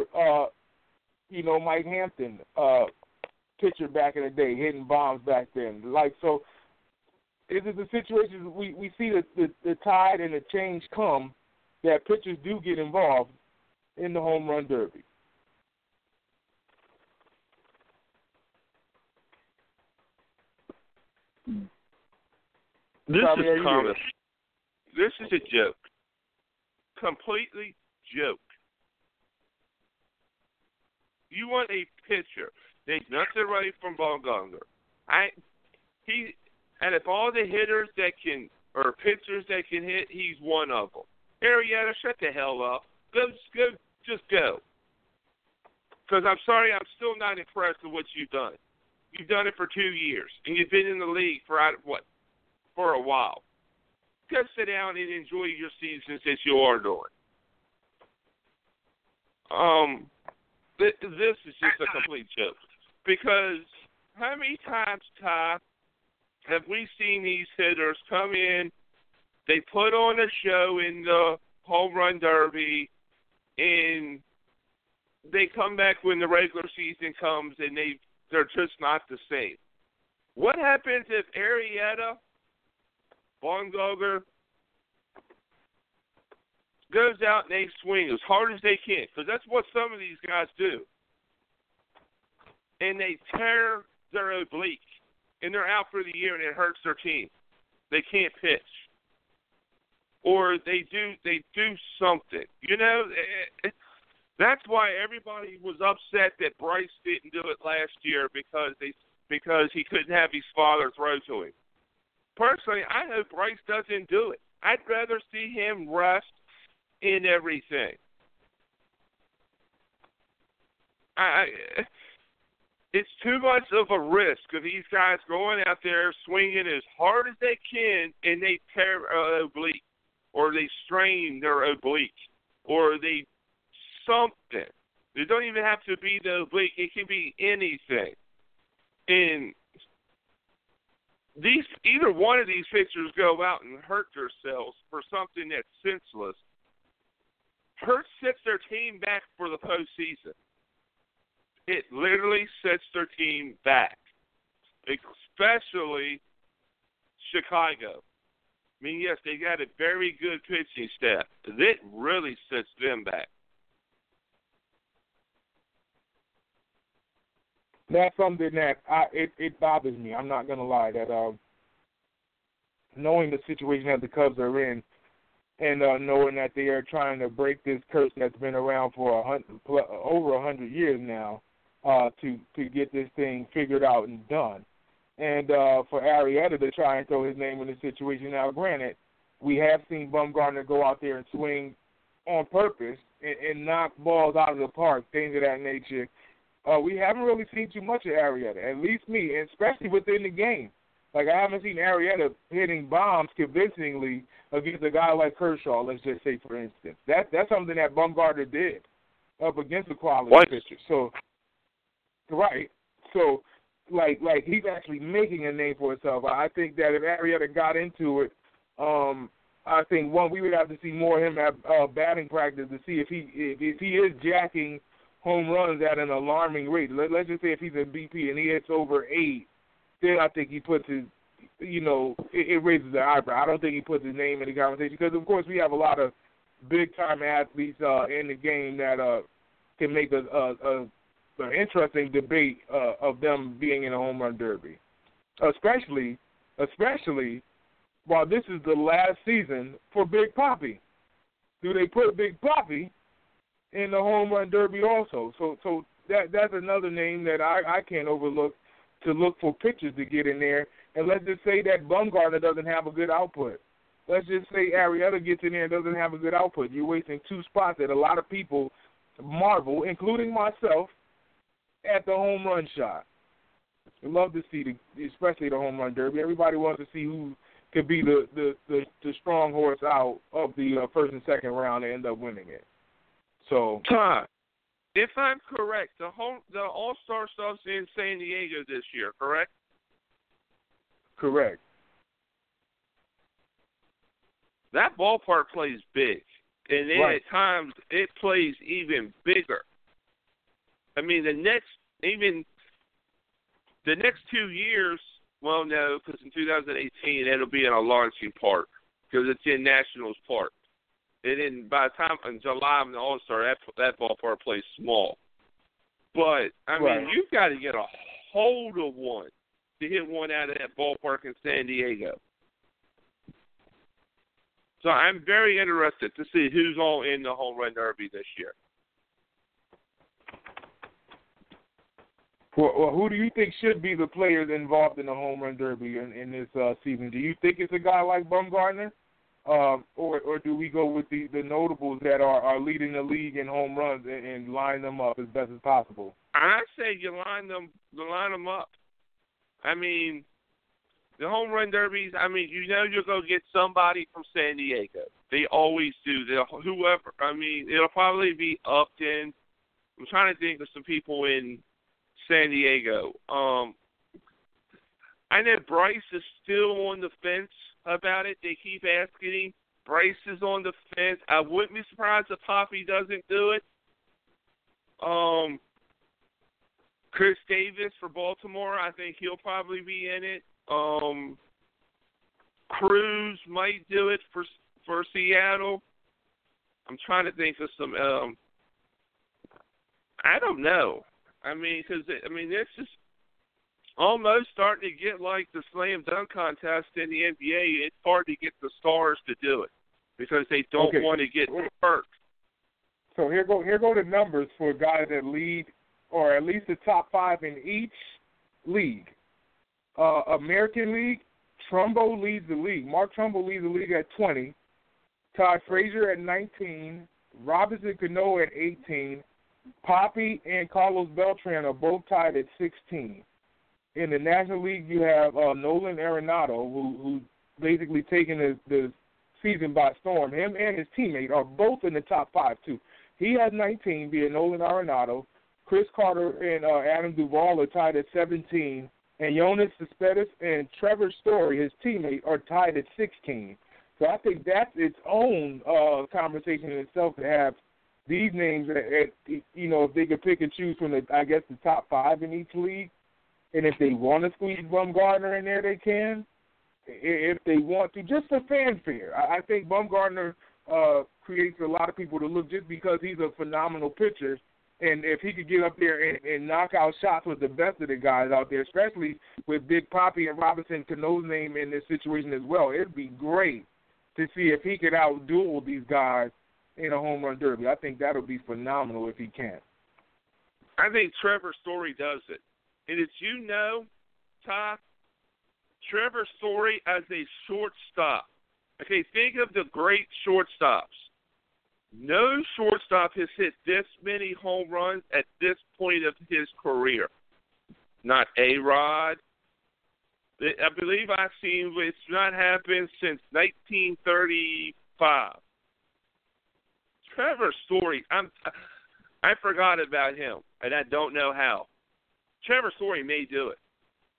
Mike Hampton, pitcher back in the day, hitting bombs back then. So is it the situation we see the tide and the change come, that pitchers do get involved in the home run derby. This Tommy, is common. This is a joke. Completely joke. You want a pitcher. There's nothing right from Bumgarner. And if all the hitters that can, or pitchers that can hit, he's one of them. Arrieta, shut the hell up. Just go. Because I'm sorry, I'm still not impressed with what you've done. You've done it for 2 years, and you've been in the league for a while. Go sit down and enjoy your seasons as you are doing. This is just a complete joke. Because how many times, Ty, have we seen these hitters come in, they put on a show in the home run derby, and they come back when the regular season comes and they're just not the same. What happens if Arrieta, Bumgarner goes out and they swing as hard as they can? Because that's what some of these guys do. And they tear their oblique, and they're out for the year, and it hurts their team. They can't pitch. Or they do something. You know, that's why everybody was upset that Bryce didn't do it last year because he couldn't have his father throw to him. Personally, I hope Bryce doesn't do it. I'd rather see him rest in everything. It's too much of a risk of these guys going out there swinging as hard as they can, and they tear an oblique, or they strain their oblique, or they something. It don't even have to be the oblique. It can be anything. And either one of these pitchers go out and hurt themselves for something that's senseless. Hurt sets their team back for the postseason. It literally sets their team back, especially Chicago. I mean, yes, they got a very good pitching staff. That really sets them back. That's something that it bothers me. I'm not going to lie. That knowing the situation that the Cubs are in, and knowing that they are trying to break this curse that's been around for over 100 years now, to get this thing figured out and done. And for Arrieta to try and throw his name in the situation. Now, granted, we have seen Bumgarner go out there and swing on purpose and knock balls out of the park, things of that nature. We haven't really seen too much of Arrieta, at least me, especially within the game. Like, I haven't seen Arrieta hitting bombs convincingly against a guy like Kershaw, let's just say, for instance. That's something that Bumgarner did up against the quality pitcher. So, right. So, like he's actually making a name for himself. I think that if Arrieta got into it, I think, one, we would have to see more of him at batting practice to see if he is jacking home runs at an alarming rate. Let's just say if he's a BP and he hits over 8, then I think he puts his, it raises the eyebrow. I don't think he puts his name in the conversation because, of course, we have a lot of big-time athletes in the game that can make an interesting debate of them being in a home run derby, especially while this is the last season for Big Papi. Do they put Big Papi in the home run derby also? So that's another name that I can't overlook to look for pitchers to get in there. And let's just say that Bumgarner doesn't have a good output. Let's just say Arrieta gets in there and doesn't have a good output. You're wasting 2 spots that a lot of people marvel, including myself, at the home run shot. We love to see, especially the home run derby. Everybody wants to see who could be the strong horse out of the first and second round and end up winning it. So, Todd, if I'm correct, the All-Star stuff's in San Diego this year, correct? Correct. That ballpark plays big, and then right. At times it plays even bigger. I mean, the next 2 years, well, no, because in 2018 it'll be in a launching park because it's in Nationals Park. And then by the time in July I'm the All-Star, that ballpark plays small. But, I mean, you've got to get a hold of one to hit one out of that ballpark in San Diego. So I'm very interested to see who's all in the home run derby this year. Well, who do you think should be the players involved in the home run derby in this season? Do you think it's a guy like Bumgarner? Or do we go with the notables that are leading the league in home runs and line them up as best as possible? I say you line them up. I mean, the home run derbies, I mean, you know you're going to get somebody from San Diego. They always do. Whoever, I mean, it'll probably be Upton. I'm trying to think of some people in San Diego. I know Bryce is still on the fence about it. They keep asking him. Bryce is on the fence. I wouldn't be surprised if Poppy doesn't do it. Chris Davis for Baltimore, I think he'll probably be in it. Cruz might do it for Seattle. I'm trying to think of some. I don't know. I mean, because this is almost starting to get like the slam dunk contest in the NBA. It's hard to get the stars to do it because they don't want to get hurt. So here go the numbers for guys that lead, or at least the top 5 in each league. American League, Trumbo leads the league. Mark Trumbo leads the league at 20. Todd Frazier at 19. Robinson Cano at 18. Poppy and Carlos Beltran are both tied at 16. In the National League, you have Nolan Arenado, who's basically taking the season by storm. Him and his teammate are both in the top 5, too. He has 19, being Nolan Arenado. Chris Carter and Adam Duvall are tied at 17. And Jonas Cespedes and Trevor Story, his teammate, are tied at 16. So I think that's its own conversation in itself to have these names, if they could pick and choose from the top 5 in each league. And if they want to squeeze Bumgarner in there, they can. If they want to, just for fanfare. I think Bumgarner creates a lot of people to look just because he's a phenomenal pitcher. And if he could get up there and knock out shots with the best of the guys out there, especially with Big Poppy and Robinson Cano's name in this situation as well, it'd be great to see if he could outduel these guys in a home run derby. I think that would be phenomenal if he can. I think Trevor Story does it. And as you know, Todd, Trevor Story as a shortstop. Okay, think of the great shortstops. No shortstop has hit this many home runs at this point of his career. Not A-Rod. I believe I've seen it's not happened since 1935. Trevor Story, I forgot about him, and I don't know how. Trevor Story may do it.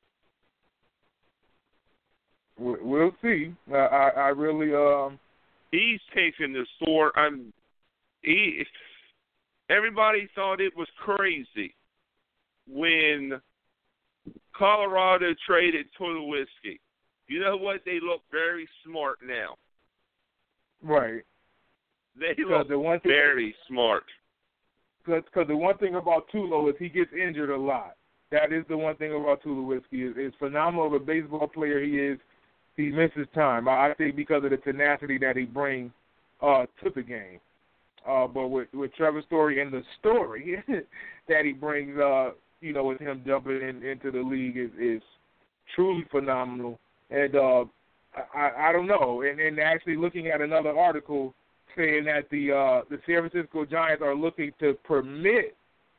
We'll see. I really He's taken the store. Everybody thought it was crazy when Colorado traded Tulowitzki. You know what? They look very smart now. Right. They look very smart. Because the one thing about Tulo is he gets injured a lot. That is the one thing about Tulowitzki. Is phenomenal of a baseball player he is. He misses time. I think because of the tenacity that he brings to the game. But with Trevor Story and the story that he brings, with him jumping into the league is truly phenomenal. And I don't know. And actually looking at another article saying that the San Francisco Giants are looking to permit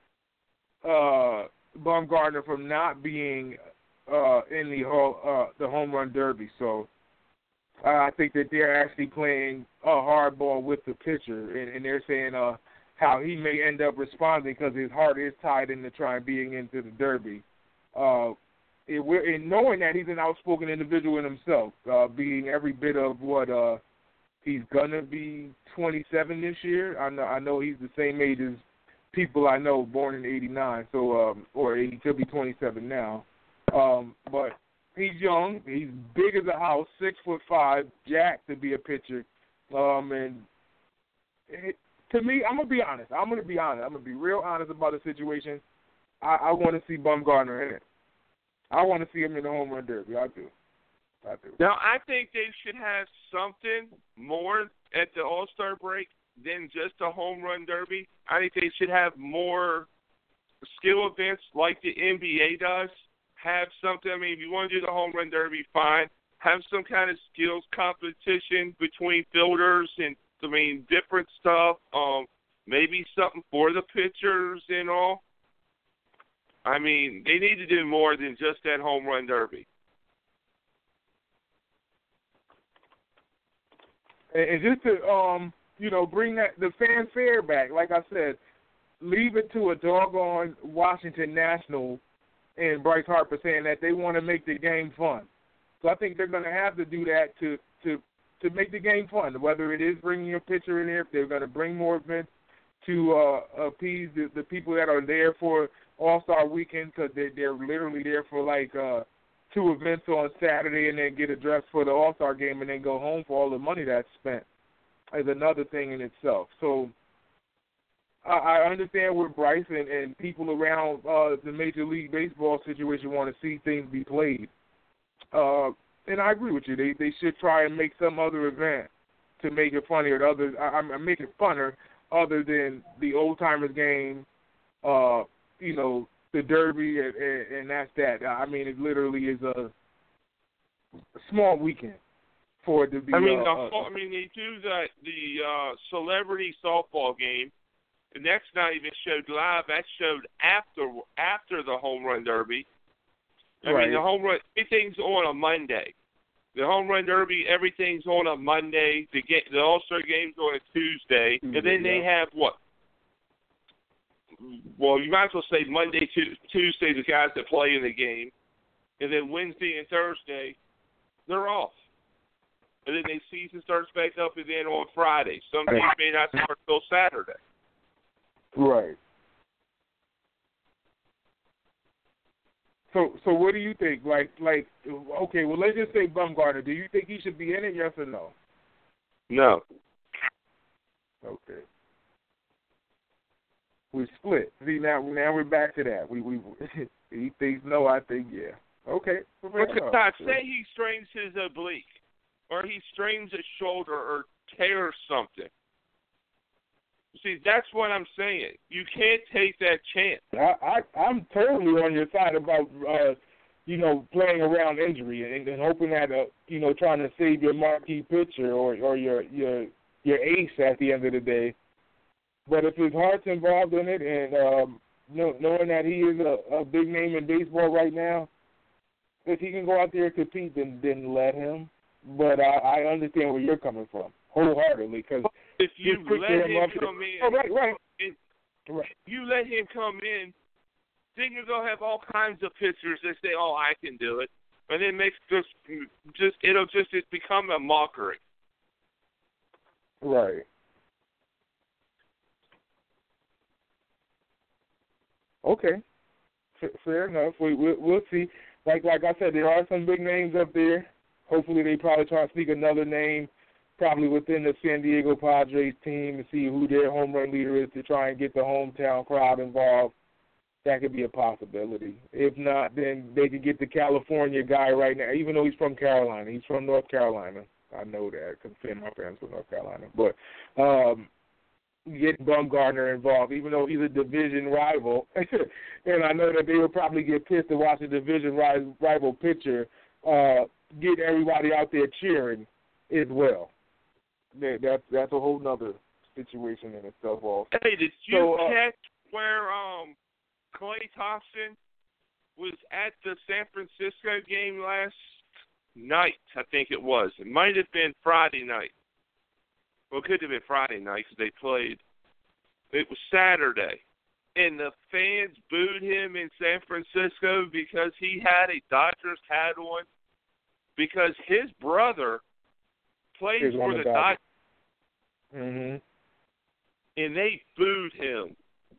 Bumgarner from not being in the home run derby. So I think that they're actually playing a hardball with the pitcher, and they're saying how he may end up responding because his heart is tied into trying being into the derby. And knowing that he's an outspoken individual in himself, being every bit of what he's gonna be 27 this year. I know he's the same age as people I know born in '89, so or he could be 27 now. But he's young. He's big as a house, 6'5", jacked to be a pitcher. And to me, I'm gonna be honest. I'm gonna be real honest about the situation. I want to see Bumgarner in it. I want to see him in the home run derby. I do. Now, I think they should have something more at the All-Star break than just a home run derby. I think they should have more skill events like the NBA does. Have something. I mean, if you want to do the home run derby, fine. Have some kind of skills competition between fielders and, different stuff. Maybe something for the pitchers and all. I mean, they need to do more than just that home run derby. And just to, bring the fanfare back, like I said, leave it to a doggone Washington National and Bryce Harper saying that they want to make the game fun. So I think they're going to have to do that to make the game fun, whether it is bringing a pitcher in there, if they're going to bring more events to appease the people that are there for All-Star Weekend, because they're literally there for like 2 events on Saturday and then get addressed for the All-Star game and then go home for all the money that's spent is another thing in itself. So I understand where Bryce and people around the Major League Baseball situation want to see things be played. And I agree with you. They should try and make some other event to make it funnier. Make it funner other than the old timers game, the Derby, and that's that. I mean, it literally is a small weekend for it to be. they do the celebrity softball game, and that's not even showed live. That's showed after the home run derby. I mean, the home run, everything's on a Monday. The home run derby, everything's on a Monday. The All-Star game's on a Tuesday. And then they have what? Well, you might as well say Monday, Tuesday, the guys that play in the game. And then Wednesday and Thursday, they're off. And then the season starts back up again on Friday. Some games may not start until Saturday. Right. So what do you think? Like, okay, well, let's just say Bumgarner. Do you think he should be in it, yes or no? No. Okay. We split. See, now we're back to that. We he thinks no, I think yeah. Okay. But say he strains his oblique, or he strains his shoulder, or tears something. See, that's what I'm saying. You can't take that chance. I'm totally on your side about, playing around injury and hoping that, trying to save your marquee pitcher or your ace at the end of the day. But if his heart's involved in it and knowing that he is a big name in baseball right now, if he can go out there and compete, then let him. But I understand where you're coming from wholeheartedly, because if you let him come in, right. You let him come in, then you're gonna have all kinds of pitchers that say, "Oh, I can do it," and it makes it'll become a mockery. Right. Okay. Fair enough. We'll see. Like I said, there are some big names up there. Hopefully, they probably try to sneak another name, probably within the San Diego Padres team, to see who their home run leader is to try and get the hometown crowd involved. That could be a possibility. If not, then they could get the California guy right now, even though he's from Carolina. He's from North Carolina. I know that because my parents from North Carolina. But get Bumgarner involved, even though he's a division rival. And I know that they would probably get pissed to watch a division rival pitcher get everybody out there cheering as well. That's a whole nother situation in itself also. Hey, did you catch where Klay Thompson was at the San Francisco game last night? I think it was. It might have been Friday night. Well, it could have been Friday night because they played. It was Saturday. And the fans booed him in San Francisco because he had a Dodgers hat on, because his brother plays for the Dodgers. Mm-hmm. And they booed him.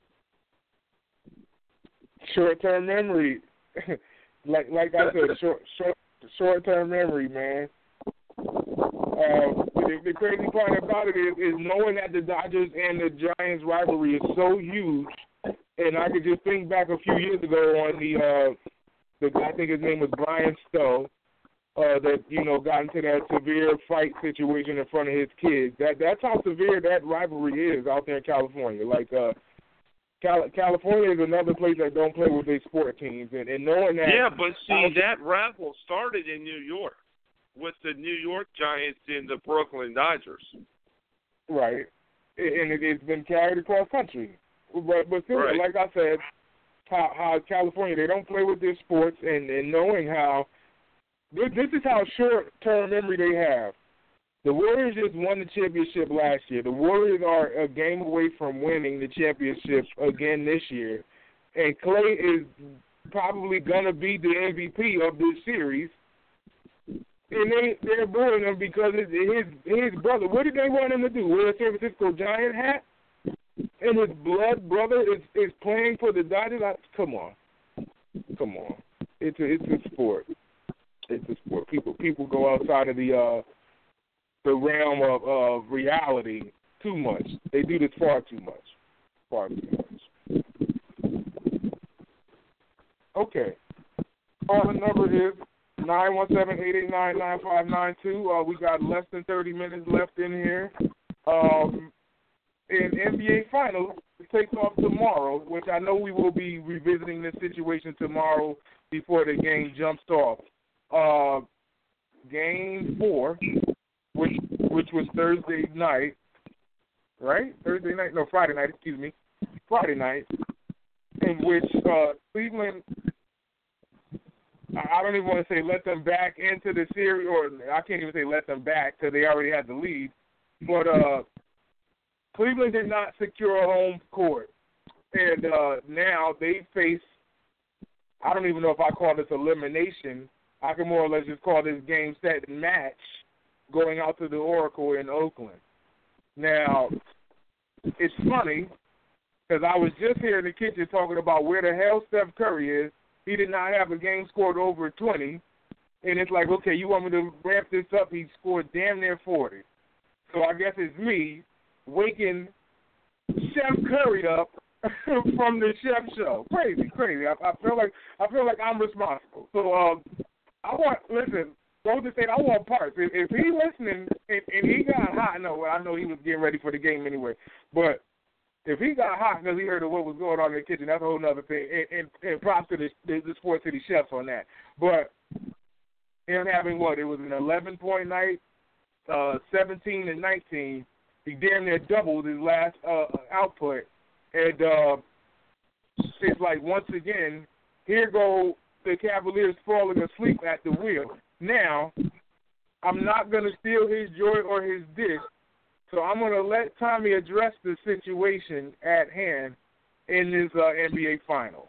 Short-term memory. like I said, short-term memory, man. The crazy part about it is knowing that the Dodgers and the Giants rivalry is so huge, and I could just think back a few years ago on the I think his name was Brian Stowe, that got into that severe fight situation in front of his kids. That's how severe that rivalry is out there in California. Like California is another place that don't play with their sport teams, and knowing that. Yeah, but see, that rival started in New York with the New York Giants and the Brooklyn Dodgers. Right, and it's been carried across country. But still, right. Like I said, how California, they don't play with their sports, and knowing how this is how short-term memory they have. The Warriors just won the championship last year. The Warriors are a game away from winning the championship again this year. And Clay is probably going to be the MVP of this series. And they're booing him because his brother, what did they want him to do? Wear a San Francisco Giant hat? And his blood brother is playing for the Dodgers? Come on. It's a sport. It's a sport. People go outside of the realm of reality too much. They do this far too much. Okay. Our number is 917-889-9592. We got less than 30 minutes left in here. In NBA Finals, it takes off tomorrow, which I know we will be revisiting this situation tomorrow before the game jumps off. Game 4, which was Thursday night, right? Friday night, excuse me. Friday night, in which Cleveland, I don't even want to say let them back into the series, or I can't even say let them back because they already had the lead, but Cleveland did not secure a home court, and now they face, I don't even know if I call this elimination. I can more or less just call this game, set, and match going out to the Oracle in Oakland. Now, it's funny because I was just here in the kitchen talking about where the hell Steph Curry is. He did not have a game scored over 20, and it's like, okay, you want me to ramp this up? He scored damn near 40. So I guess it's me waking Chef Curry up from the Chef Show. Crazy. I feel like I'm responsible. So Golden State, I want parts. If he listening and he got hot, I know he was getting ready for the game anyway. But if he got hot because he heard of what was going on in the kitchen, that's a whole other thing. And props to the Sports City chefs on that. But him having it was an 11-point night, 17 and 19. He damn near doubled his last output. And it's like, once again, here go the Cavaliers falling asleep at the wheel. Now, I'm not going to steal his joy or his dish, so I'm going to let Tommy address the situation at hand in this NBA final.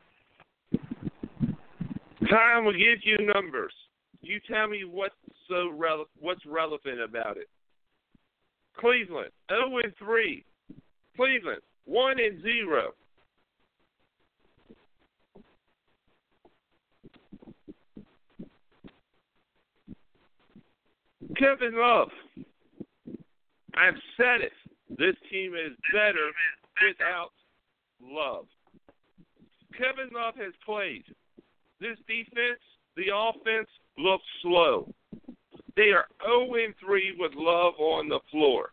Tom will give you numbers. You tell me what's relevant about it. Cleveland, 0-3. Cleveland, 1-0. Kevin Love, I've said it. This team is better without Love. Kevin Love has played. This defense, the offense, looks slow. They are 0-3 with Love on the floor.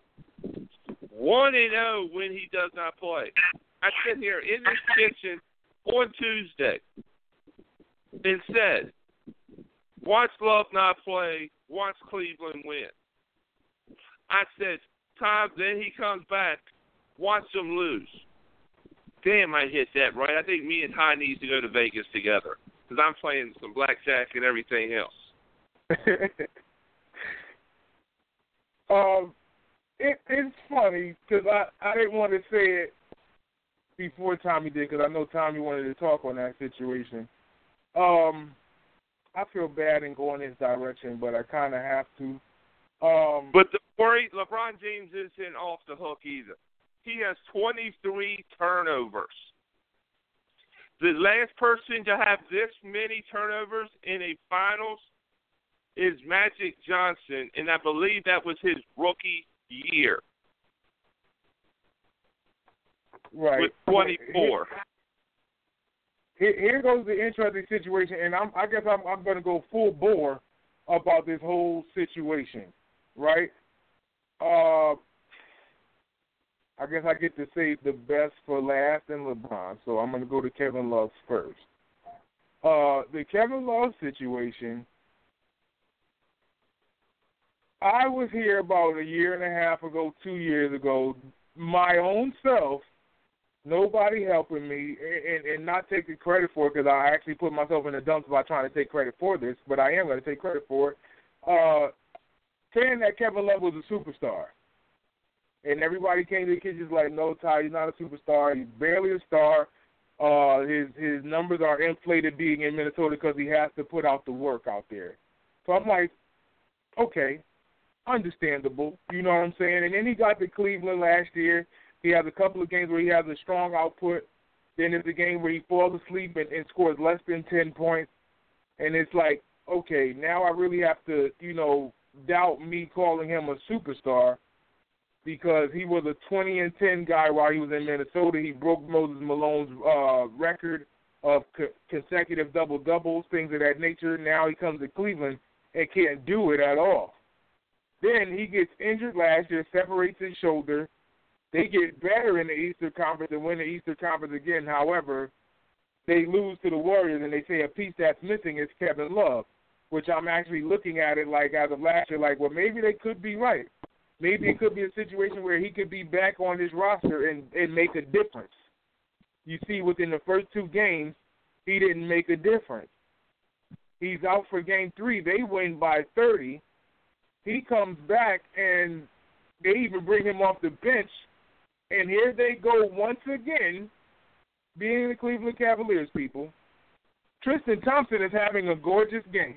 1-0 when he does not play. I sit here in this kitchen on Tuesday and said, watch Love not play, watch Cleveland win. I said, Tom, then he comes back, watch them lose. Damn, I hit that right. I think me and Ty needs to go to Vegas together because I'm playing some blackjack and everything else. It's funny because I didn't want to say it before Tommy did because I know Tommy wanted to talk on that situation. I feel bad in going this direction, but I kind of have to. But the worry, LeBron James isn't off the hook either. He has 23 turnovers. The last person to have this many turnovers in a finals is Magic Johnson, and I believe that was his rookie year. Right. With 24. Here goes the interesting situation, and I guess I'm going to go full bore about this whole situation, right? I guess I get to save the best for last in LeBron, so I'm going to go to Kevin Love first. The Kevin Love situation, I was here about a year and a half ago, 2 years ago, my own self, nobody helping me, and not taking credit for it, because I actually put myself in the dumps by trying to take credit for this, but I am going to take credit for it, saying that Kevin Love was a superstar. And everybody came to the kitchen like, no, Ty, he's not a superstar. He's barely a star. His numbers are inflated being in Minnesota because he has to put out the work out there. So I'm like, okay, understandable. You know what I'm saying? And then he got to Cleveland last year. He has a couple of games where he has a strong output. Then there's a game where he falls asleep and scores less than 10 points. And it's like, okay, now I really have to, doubt me calling him a superstar, because he was a 20-10 guy while he was in Minnesota. He broke Moses Malone's record of consecutive double-doubles, things of that nature. Now he comes to Cleveland and can't do it at all. Then he gets injured last year, separates his shoulder. They get better in the Eastern Conference and win the Eastern Conference again. However, they lose to the Warriors, and they say a piece that's missing is Kevin Love, which I'm actually looking at it like as of last year, like, well, maybe they could be right. Maybe it could be a situation where he could be back on this roster and make a difference. You see, within the first two games, he didn't make a difference. He's out for game 3. They win by 30. He comes back, and they even bring him off the bench. And here they go once again, being the Cleveland Cavaliers, people. Tristan Thompson is having a gorgeous game.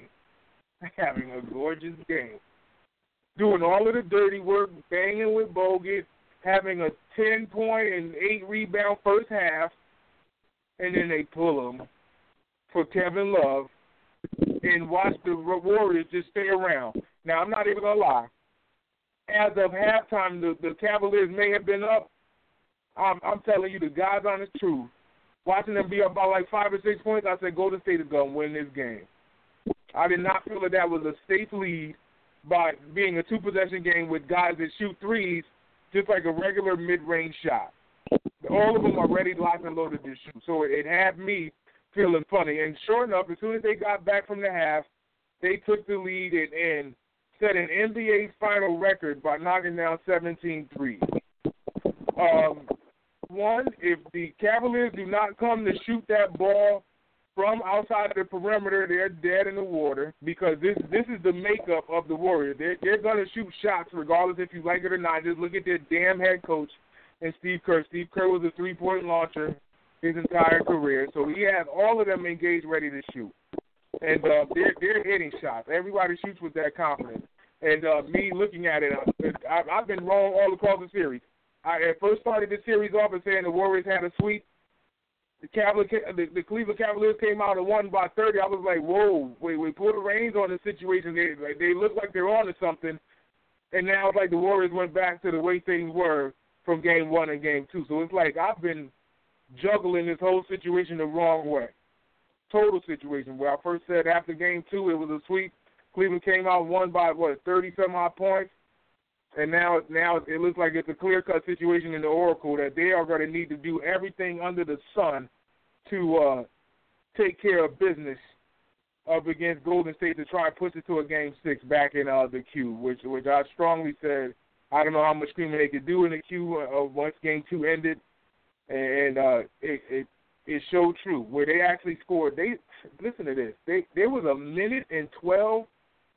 Doing all of the dirty work, banging with Bogut, having a 10-point and 8-rebound first half, and then they pull him for Kevin Love and watch the Warriors just stay around. Now, I'm not even going to lie. As of halftime, the Cavaliers may have been up. I'm telling you the God's honest truth. Watching them be up by like 5 or 6 points, I said Golden State is going to win this game. I did not feel that was a safe lead by being a two-possession game with guys that shoot threes just like a regular mid-range shot. All of them are ready, locked, and loaded to shoot. So it had me feeling funny. And sure enough, as soon as they got back from the half, they took the lead and set an NBA final record by knocking down 17 threes. One, if the Cavaliers do not come to shoot that ball from outside the perimeter, they're dead in the water, because this is the makeup of the Warriors. They're going to shoot shots regardless if you like it or not. Just look at their damn head coach and Steve Kerr. Steve Kerr was a three-point launcher his entire career, so he has all of them engaged, ready to shoot. And they're hitting shots. Everybody shoots with that confidence. And me looking at it, I've been wrong all across the series. I first started the series off and saying the Warriors had a sweep. The Cleveland Cavaliers came out and won by 30. I was like, whoa, we put the reins on the situation. They look like they're on to something. And now it's like the Warriors went back to the way things were from game 1 and game 2. So it's like I've been juggling this whole situation the wrong way. Total situation where I first said after game 2 it was a sweep. Cleveland came out and won by, 30-some-odd points. And now it looks like it's a clear-cut situation in the Oracle that they are going to need to do everything under the sun to take care of business up against Golden State to try and push it to a Game 6 back in the Q, which I strongly said I don't know how much screaming they could do in the Q once Game 2 ended. And it showed true where they actually scored. Listen to this. There was a minute and 12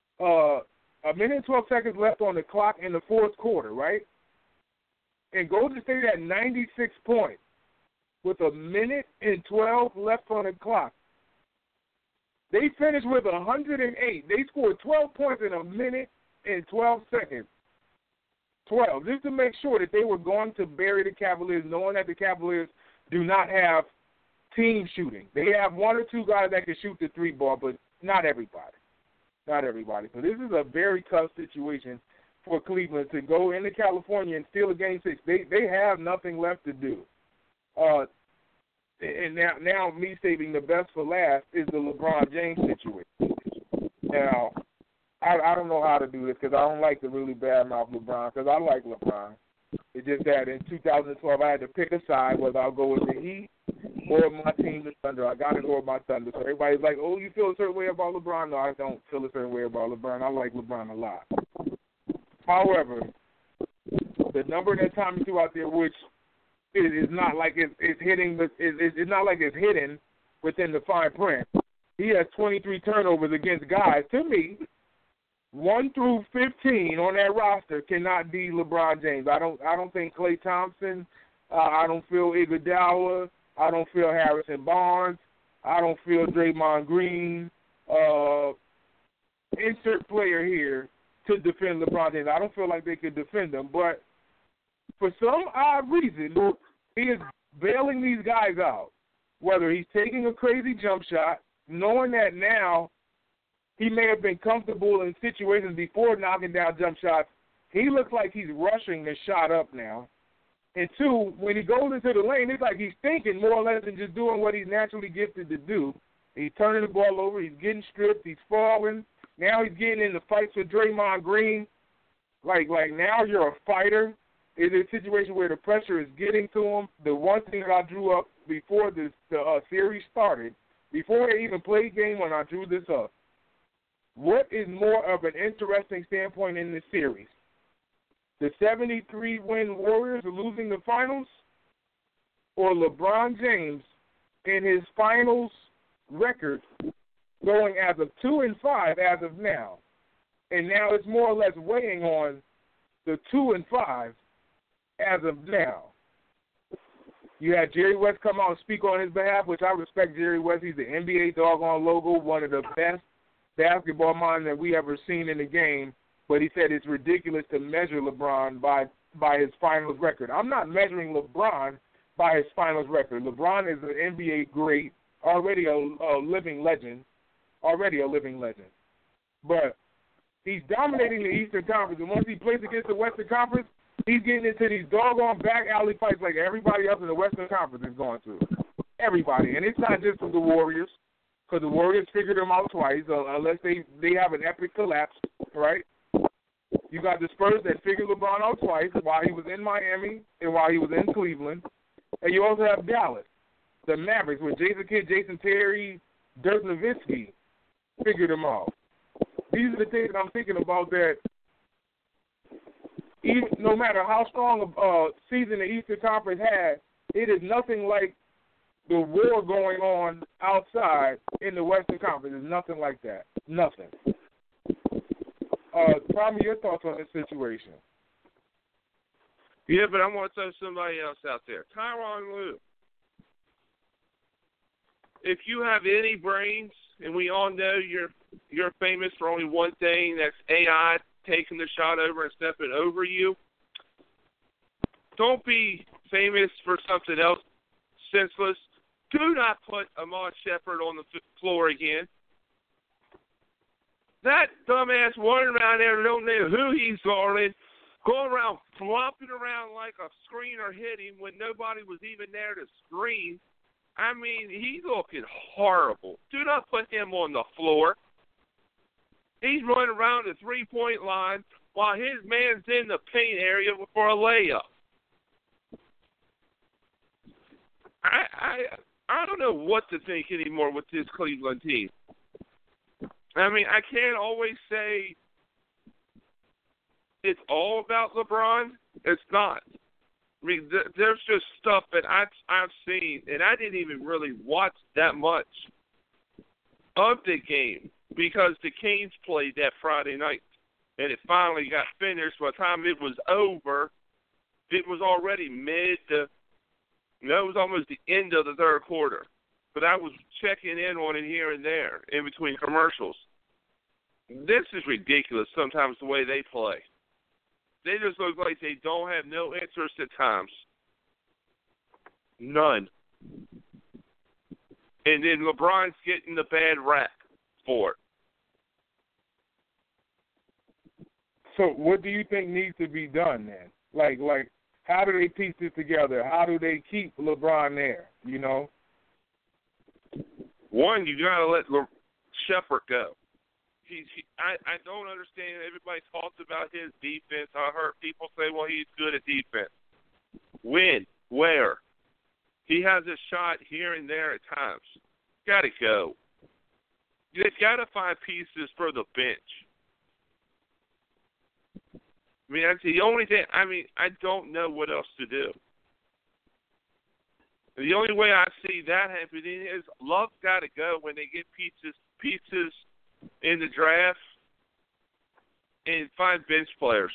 seconds left on the clock in the fourth quarter, right? And Golden State had 96 points with a minute and 12 left on the clock. They finished with 108. They scored 12 points in a minute and 12 seconds. 12, just to make sure that they were going to bury the Cavaliers, knowing that the Cavaliers do not have team shooting. They have one or two guys that can shoot the three ball, but not everybody. Not everybody. So this is a very tough situation for Cleveland to go into California and steal a Game 6. They have nothing left to do. And now me saving the best for last is the LeBron James situation. Now, I don't know how to do this because I don't like to really badmouth LeBron because I like LeBron. It's just that in 2012 I had to pick a side whether I'll go with the Heat or my team, the Thunder. I got to go with my Thunder. So everybody's like, oh, you feel a certain way about LeBron? No, I don't feel a certain way about LeBron. I like LeBron a lot. However, the number that Tommy threw out there, which is not like it's hitting, it's not like it's hidden within the fine print. He has 23 turnovers against guys. To me, 1 through 15 on that roster cannot be LeBron James. I don't think Klay Thompson. I don't feel Iguodala. I don't feel Harrison Barnes. I don't feel Draymond Green. Insert player here to defend LeBron James. I don't feel like they could defend him. But for some odd reason, he is bailing these guys out. Whether he's taking a crazy jump shot, knowing that now he may have been comfortable in situations before knocking down jump shots, he looks like he's rushing the shot up now. And 2, when he goes into the lane, it's like he's thinking more or less than just doing what he's naturally gifted to do. He's turning the ball over. He's getting stripped. He's falling. Now he's getting into fights with Draymond Green. Like now you're a fighter. It's a situation where the pressure is getting to him. The one thing that I drew up before the series started, before they even played game one, I drew this up. What is more of an interesting standpoint in this series? The 73-win Warriors are losing the finals, or LeBron James in his finals record going as of 2-5 as of now. And now it's more or less weighing on the 2-5 as of now. You had Jerry West come out and speak on his behalf, which I respect Jerry West. He's the NBA doggone logo, one of the best basketball minds that we ever seen in the game. But he said it's ridiculous to measure LeBron by his finals record. I'm not measuring LeBron by his finals record. LeBron is an NBA great, already a living legend. But he's dominating the Eastern Conference, and once he plays against the Western Conference, he's getting into these doggone back alley fights like everybody else in the Western Conference is going through. Everybody. And it's not just for the Warriors, because the Warriors figured them out twice, unless they have an epic collapse, right? You got the Spurs that figured LeBron out twice while he was in Miami and while he was in Cleveland. And you also have Dallas, the Mavericks, with Jason Kidd, Jason Terry, Dirk Nowitzki figured them out. These are the things that I'm thinking about, that even, no matter how strong a season the Eastern Conference had, it is nothing like the war going on outside in the Western Conference. It's nothing like that. Nothing. Tommy, your thoughts on this situation? Yeah, but I want to throw somebody else out there. Tyronn Lue. If you have any brains, and we all know you're famous for only one thing, that's AI taking the shot over and stepping over you. Don't be famous for something else senseless. Do not put Ahmad Shepard on the floor again. That dumbass running around there, don't know who he's guarding, going around flopping around like a screener hit him when nobody was even there to screen. I mean, he's looking horrible. Do not put him on the floor. He's running around the three-point line while his man's in the paint area for a layup. I don't know what to think anymore with this Cleveland team. I mean, I can't always say it's all about LeBron. It's not. I mean, there's just stuff that I've seen, and I didn't even really watch that much of the game because the Canes played that Friday night, and it finally got finished. By the time it was over, it was already it was almost the end of the third quarter. But I was checking in on it here and there in between commercials. This is ridiculous sometimes the way they play. They just look like they don't have no interest at times. None. And then LeBron's getting the bad rap for it. So what do you think needs to be done then? Like, how do they piece this together? How do they keep LeBron there? You know. One, you gotta let Shepard go. I don't understand. Everybody talks about his defense. I heard people say, well, he's good at defense. When? Where? He has a shot here and there at times. Got to go. They've got to find pieces for the bench. I mean, that's the only thing. I mean, I don't know what else to do. The only way I see that happening is Love's got to go when they get pieces in the draft and find bench players.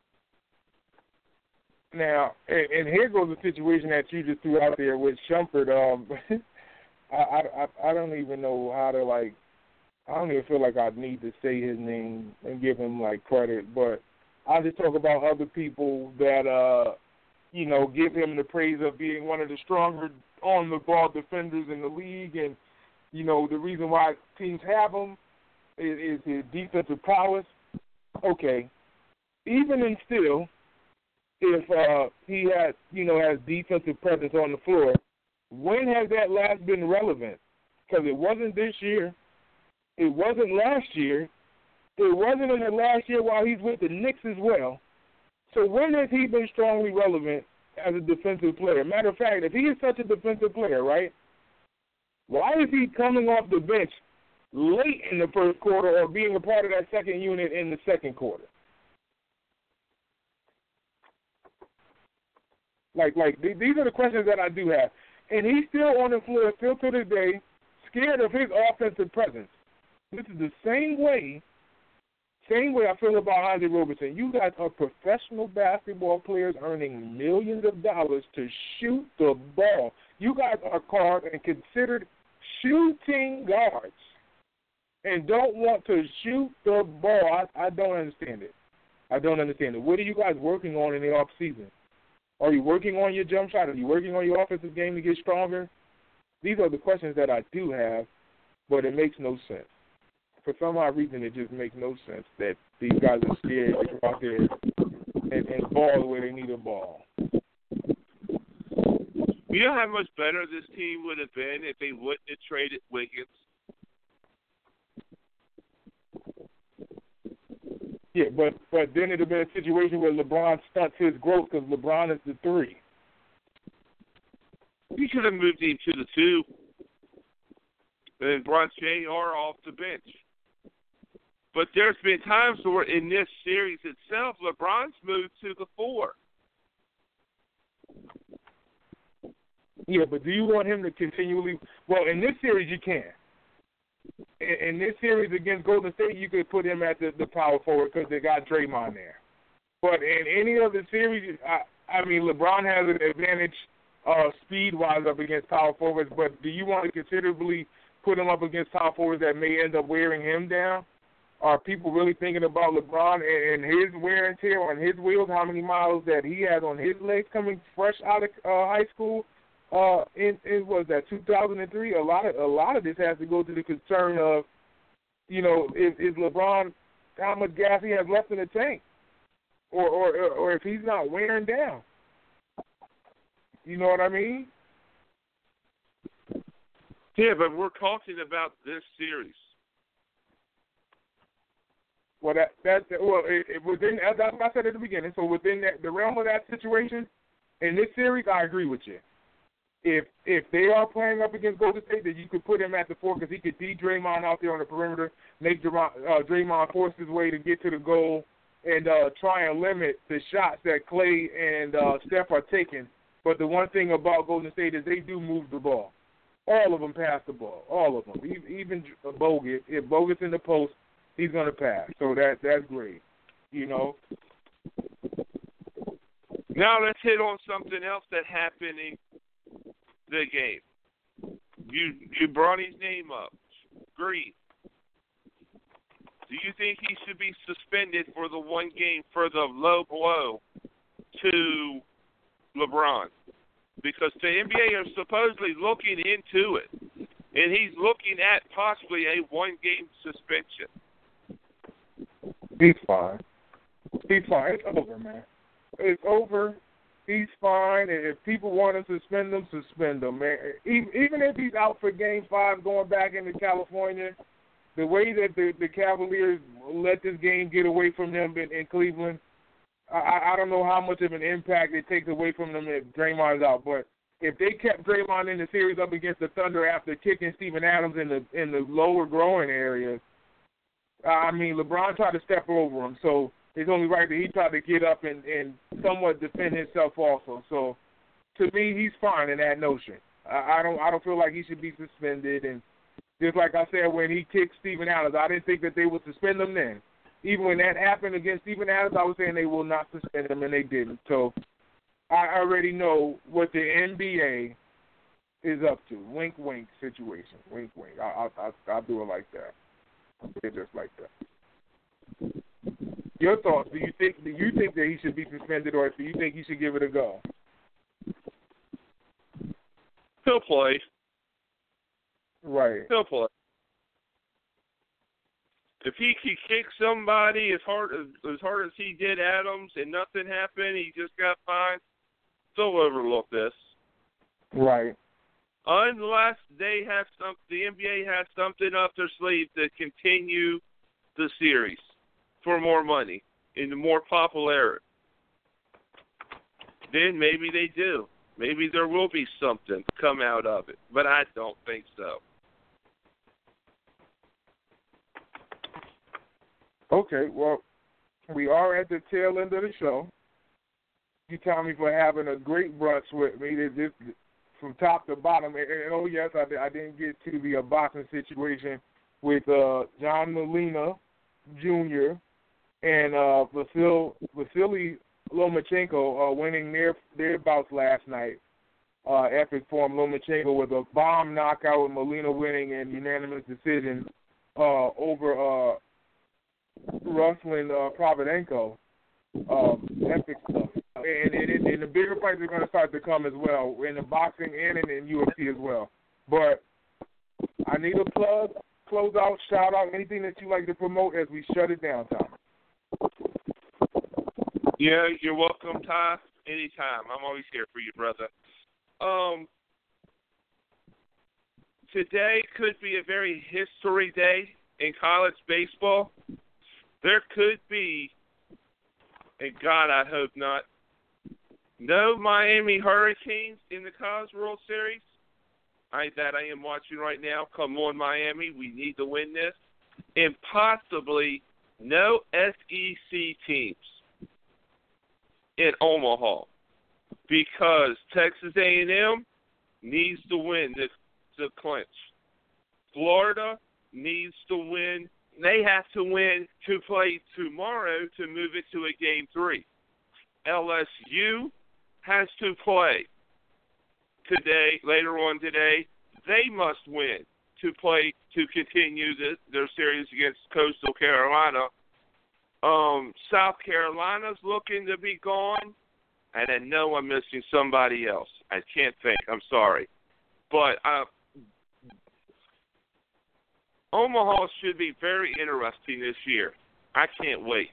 Now, and here goes the situation that you just threw out there with Shumpert. I don't even know how to, like, I don't even feel like I need to say his name and give him, like, credit, but I'll just talk about other people that, you know, give him the praise of being one of the stronger on-the-ball defenders in the league, and, you know, the reason why teams have him is his defensive prowess. Okay. Even in still, if he has, you know, has defensive presence on the floor, when has that last been relevant? Because it wasn't this year. It wasn't last year. It wasn't in the last year while he's with the Knicks as well. So when has he been strongly relevant as a defensive player? Matter of fact, if he is such a defensive player, right, why is he coming off the bench late in the first quarter or being a part of that second unit in the second quarter? Like these are the questions that I do have. And he's still on the floor, still to this day, scared of his offensive presence. This is the same way I feel about Andre Roberson. You guys are professional basketball players earning millions of dollars to shoot the ball. You guys are called and considered shooting guards and don't want to shoot the ball. I don't understand it. I don't understand it. What are you guys working on in the off season? Are you working on your jump shot? Are you working on your offensive game to get stronger? These are the questions that I do have, but it makes no sense. For some odd reason, it just makes no sense that these guys are scared to go out there and ball where they need a ball. You know how much better this team would have been if they wouldn't have traded Wiggins? Yeah, but then it would have been a situation where LeBron stunts his growth because LeBron is the 3. You should have moved him to the 2 and brought JR off the bench. But there's been times where in this series itself, LeBron's moved to the 4. Yeah, but do you want him to continually – well, in this series you can. In this series against Golden State, you could put him at the power forward because they got Draymond there. But in any other series, I mean, LeBron has an advantage speed-wise up against power forwards, but do you want to considerably put him up against power forwards that may end up wearing him down? Are people really thinking about LeBron and his wear and tear on his wheels, how many miles that he has on his legs coming fresh out of high school? In was that 2003? A lot of this has to go to the concern of, you know, is LeBron, how much gas he has left in the tank, or if he's not wearing down. You know what I mean? Yeah, but we're talking about this series. Well, that's within, that's what I said at the beginning. So within the realm of that situation, in this series, I agree with you. If they are playing up against Golden State, then you could put him at the 4 because he could Draymond out there on the perimeter, make Draymond force his way to get to the goal, and try and limit the shots that Klay and Steph are taking. But the one thing about Golden State is they do move the ball. All of them pass the ball. All of them. Even Bogut. If Bogut's in the post, he's going to pass. So that's great. You know. Now let's hit on something else that happened in the game. You brought his name up. Green. Do you think he should be suspended for the one game for the low blow to LeBron? Because the NBA are supposedly looking into it, and he's looking at possibly a one-game suspension. He's fine. He's fine. It's over, man. It's over. He's fine. And if people want to suspend him, suspend him, man. Even if he's out for Game 5 going back into California, the way that the Cavaliers let this game get away from them in Cleveland, I don't know how much of an impact it takes away from them if Draymond's out. But if they kept Draymond in the series up against the Thunder after kicking Steven Adams in the lower groin area, I mean, LeBron tried to step over him, so it's only right that he tried to get up and somewhat defend himself also. So to me, he's fine in that notion. I don't feel like he should be suspended. And just like I said, when he kicked Steven Adams, I didn't think that they would suspend him then. Even when that happened against Steven Adams, I was saying they will not suspend him, and they didn't. So I already know what the NBA is up to. Wink, wink situation. Wink, wink. I'll do it like that. It's just like that. Your thoughts? Do you think that he should be suspended, or do you think he should give it a go? He'll play. Right. He'll play. If he could kick somebody as hard as he did Adams and nothing happened, he just got fined, they'll overlook this. Right. Unless they have the NBA has something up their sleeve to continue the series for more money and more popularity, then maybe they do. Maybe there will be something come out of it, but I don't think so. Okay, well, we are at the tail end of the show. You, Tommy, for having a great brunch with me. This from top to bottom. And oh, yes, I didn't get to the boxing situation with John Molina Jr. and Vasily Lomachenko winning their bouts last night. Epic form. Lomachenko with a bomb knockout, with Molina winning in unanimous decision over Ruslan Providenko. Epic stuff. And the bigger fights are going to start to come as well, in the boxing and in UFC as well. But I need a plug, close out, shout out, anything that you like to promote as we shut it down, Tom. Yeah, you're welcome, Ty. Anytime. I'm always here for you, brother. Today could be a very history day in college baseball. There could be, and God, I hope not, no Miami Hurricanes in the College World Series. I am watching right now. Come on, Miami. We need to win this. And possibly no SEC teams in Omaha, because Texas A&M needs to win to clinch. Florida needs to win. They have to win to play tomorrow to move it to a Game 3. LSU has to play today, later on today. They must win to play to continue their series against Coastal Carolina. South Carolina's looking to be gone, and I know I'm missing somebody else. I can't think. I'm sorry. But Omaha should be very interesting this year. I can't wait.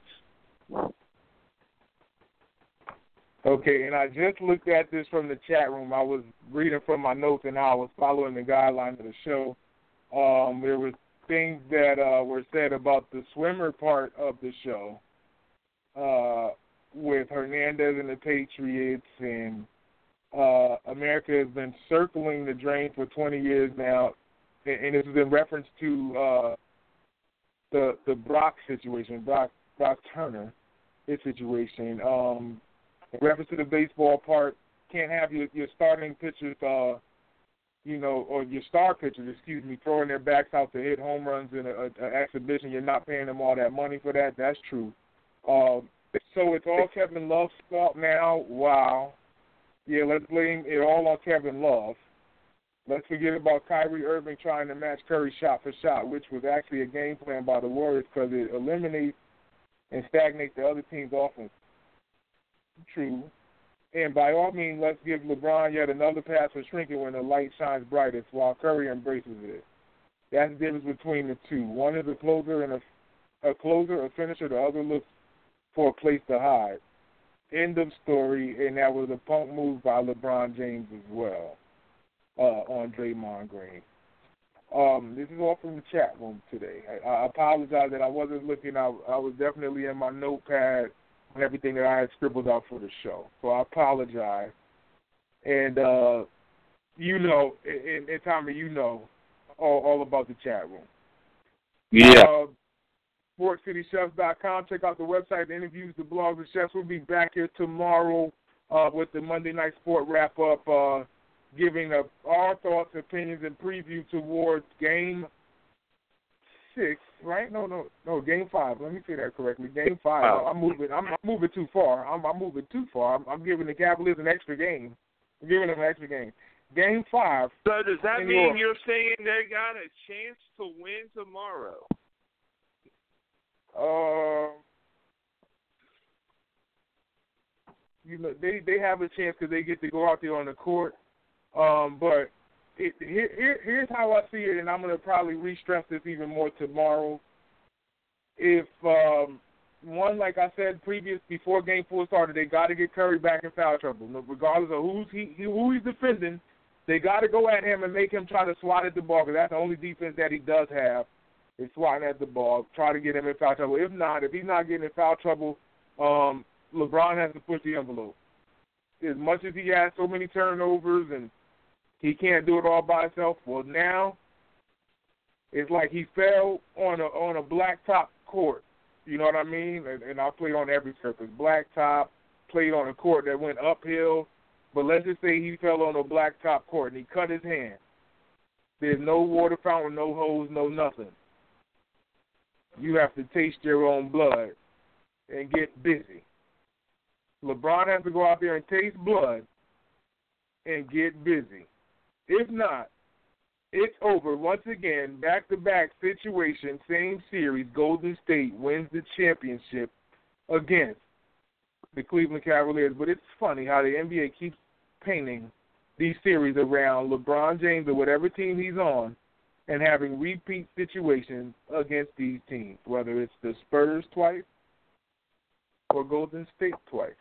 Okay, and I just looked at this from the chat room. I was reading from my notes, and I was following the guidelines of the show. There were things that were said about the swimmer part of the show with Hernandez and the Patriots, and America has been circling the drain for 20 years now, and this is in reference to the Brock situation, Brock Turner, his situation. In reference to the baseball part, can't have your starting pitchers, or your star pitchers, throwing their backs out to hit home runs in an exhibition. You're not paying them all that money for that. That's true. So it's all Kevin Love's fault now. Wow. Yeah, let's blame it all on Kevin Love. Let's forget about Kyrie Irving trying to match Curry shot for shot, which was actually a game plan by the Warriors because it eliminates and stagnates the other team's offense. True. And by all means, let's give LeBron yet another pass for shrinking when the light shines brightest while Curry embraces it. That's the difference between the two. One is a closer, a finisher. The other looks for a place to hide. End of story, and that was a punk move by LeBron James as well on Draymond Green. This is all from the chat room today. I apologize that I wasn't looking. I was definitely in my notepad and everything that I had scribbled out for the show. So I apologize. And, and Tommy, all about the chat room. Yeah. SportsCityChefs.com. Check out the website, the interviews, the blogs, the chefs. We'll be back here tomorrow with the Monday Night Sport wrap-up, giving our thoughts, opinions, and preview towards Game 6, right? No, Game 5. Let me say that correctly. Game 5. Wow. I'm moving too far. I'm moving too far. I'm giving the Cavaliers an extra game. I'm giving them an extra game. Game 5. So does that mean you're saying they got a chance to win tomorrow? They have a chance because they get to go out there on the court. But here's how I see it, and I'm going to probably re-stress this even more tomorrow. If one, like I said before Game 4 started, they got to get Curry back in foul trouble, regardless of who he's defending. They got to go at him and make him try to swat at the ball, because that's the only defense that he does have. Is swatting at the ball, try to get him in foul trouble. If he's not getting in foul trouble, LeBron has to push the envelope. As much as he has so many turnovers and he can't do it all by himself, well, now it's like he fell on a blacktop court. You know what I mean? And I played on every surface. Blacktop, played on a court that went uphill, but let's just say he fell on a blacktop court and he cut his hand. There's no water fountain, no hose, no nothing. You have to taste your own blood and get busy. LeBron has to go out there and taste blood and get busy. If not, it's over. Once again, back-to-back situation, same series, Golden State wins the championship against the Cleveland Cavaliers. But it's funny how the NBA keeps painting these series around LeBron James or whatever team he's on, and having repeat situations against these teams, whether it's the Spurs twice or Golden State twice.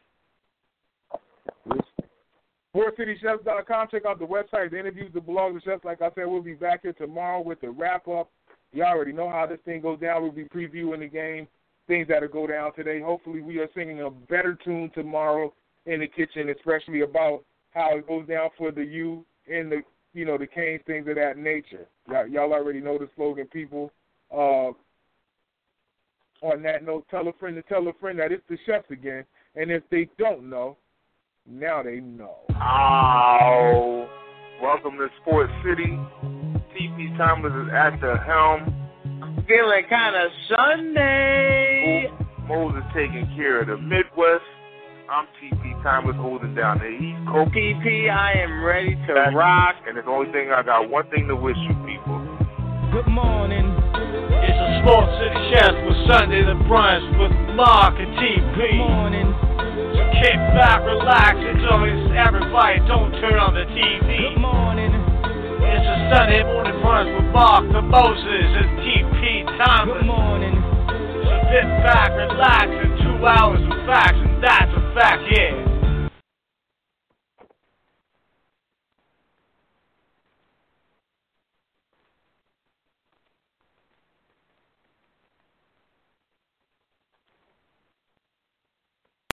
SportsCityChefs.com. Check out the website, the interviews, the blogs, the chefs. Like I said, we'll be back here tomorrow with the wrap-up. You already know how this thing goes down. We'll be previewing the game, things that will go down today. Hopefully we are singing a better tune tomorrow in the kitchen, especially about how it goes down for the U and the Canes, things of that nature. Y'all already know the slogan, people. On that note, tell a friend to tell a friend that it's the chefs again. And if they don't know, now they know. Oh, welcome to Sports City. TP Thomas is at the helm. Feeling kind of Sunday. Moses taking care of the Midwest. I'm TP Thomas holding down the East Coast. TP, I am ready to rock. And the only thing, I got one thing to wish you people. Good morning. It's a Sports City Chefs with Sunday the Brunch with Mark and TP. Good morning. So kick back, relax, enjoy this. Everybody, don't turn on the TV. Good morning. It's a Sunday morning brunch with Mark, the Moses, and TP Thomas. Good morning. So sit back, relax, in 2 hours of facts, and that's a fact, yeah.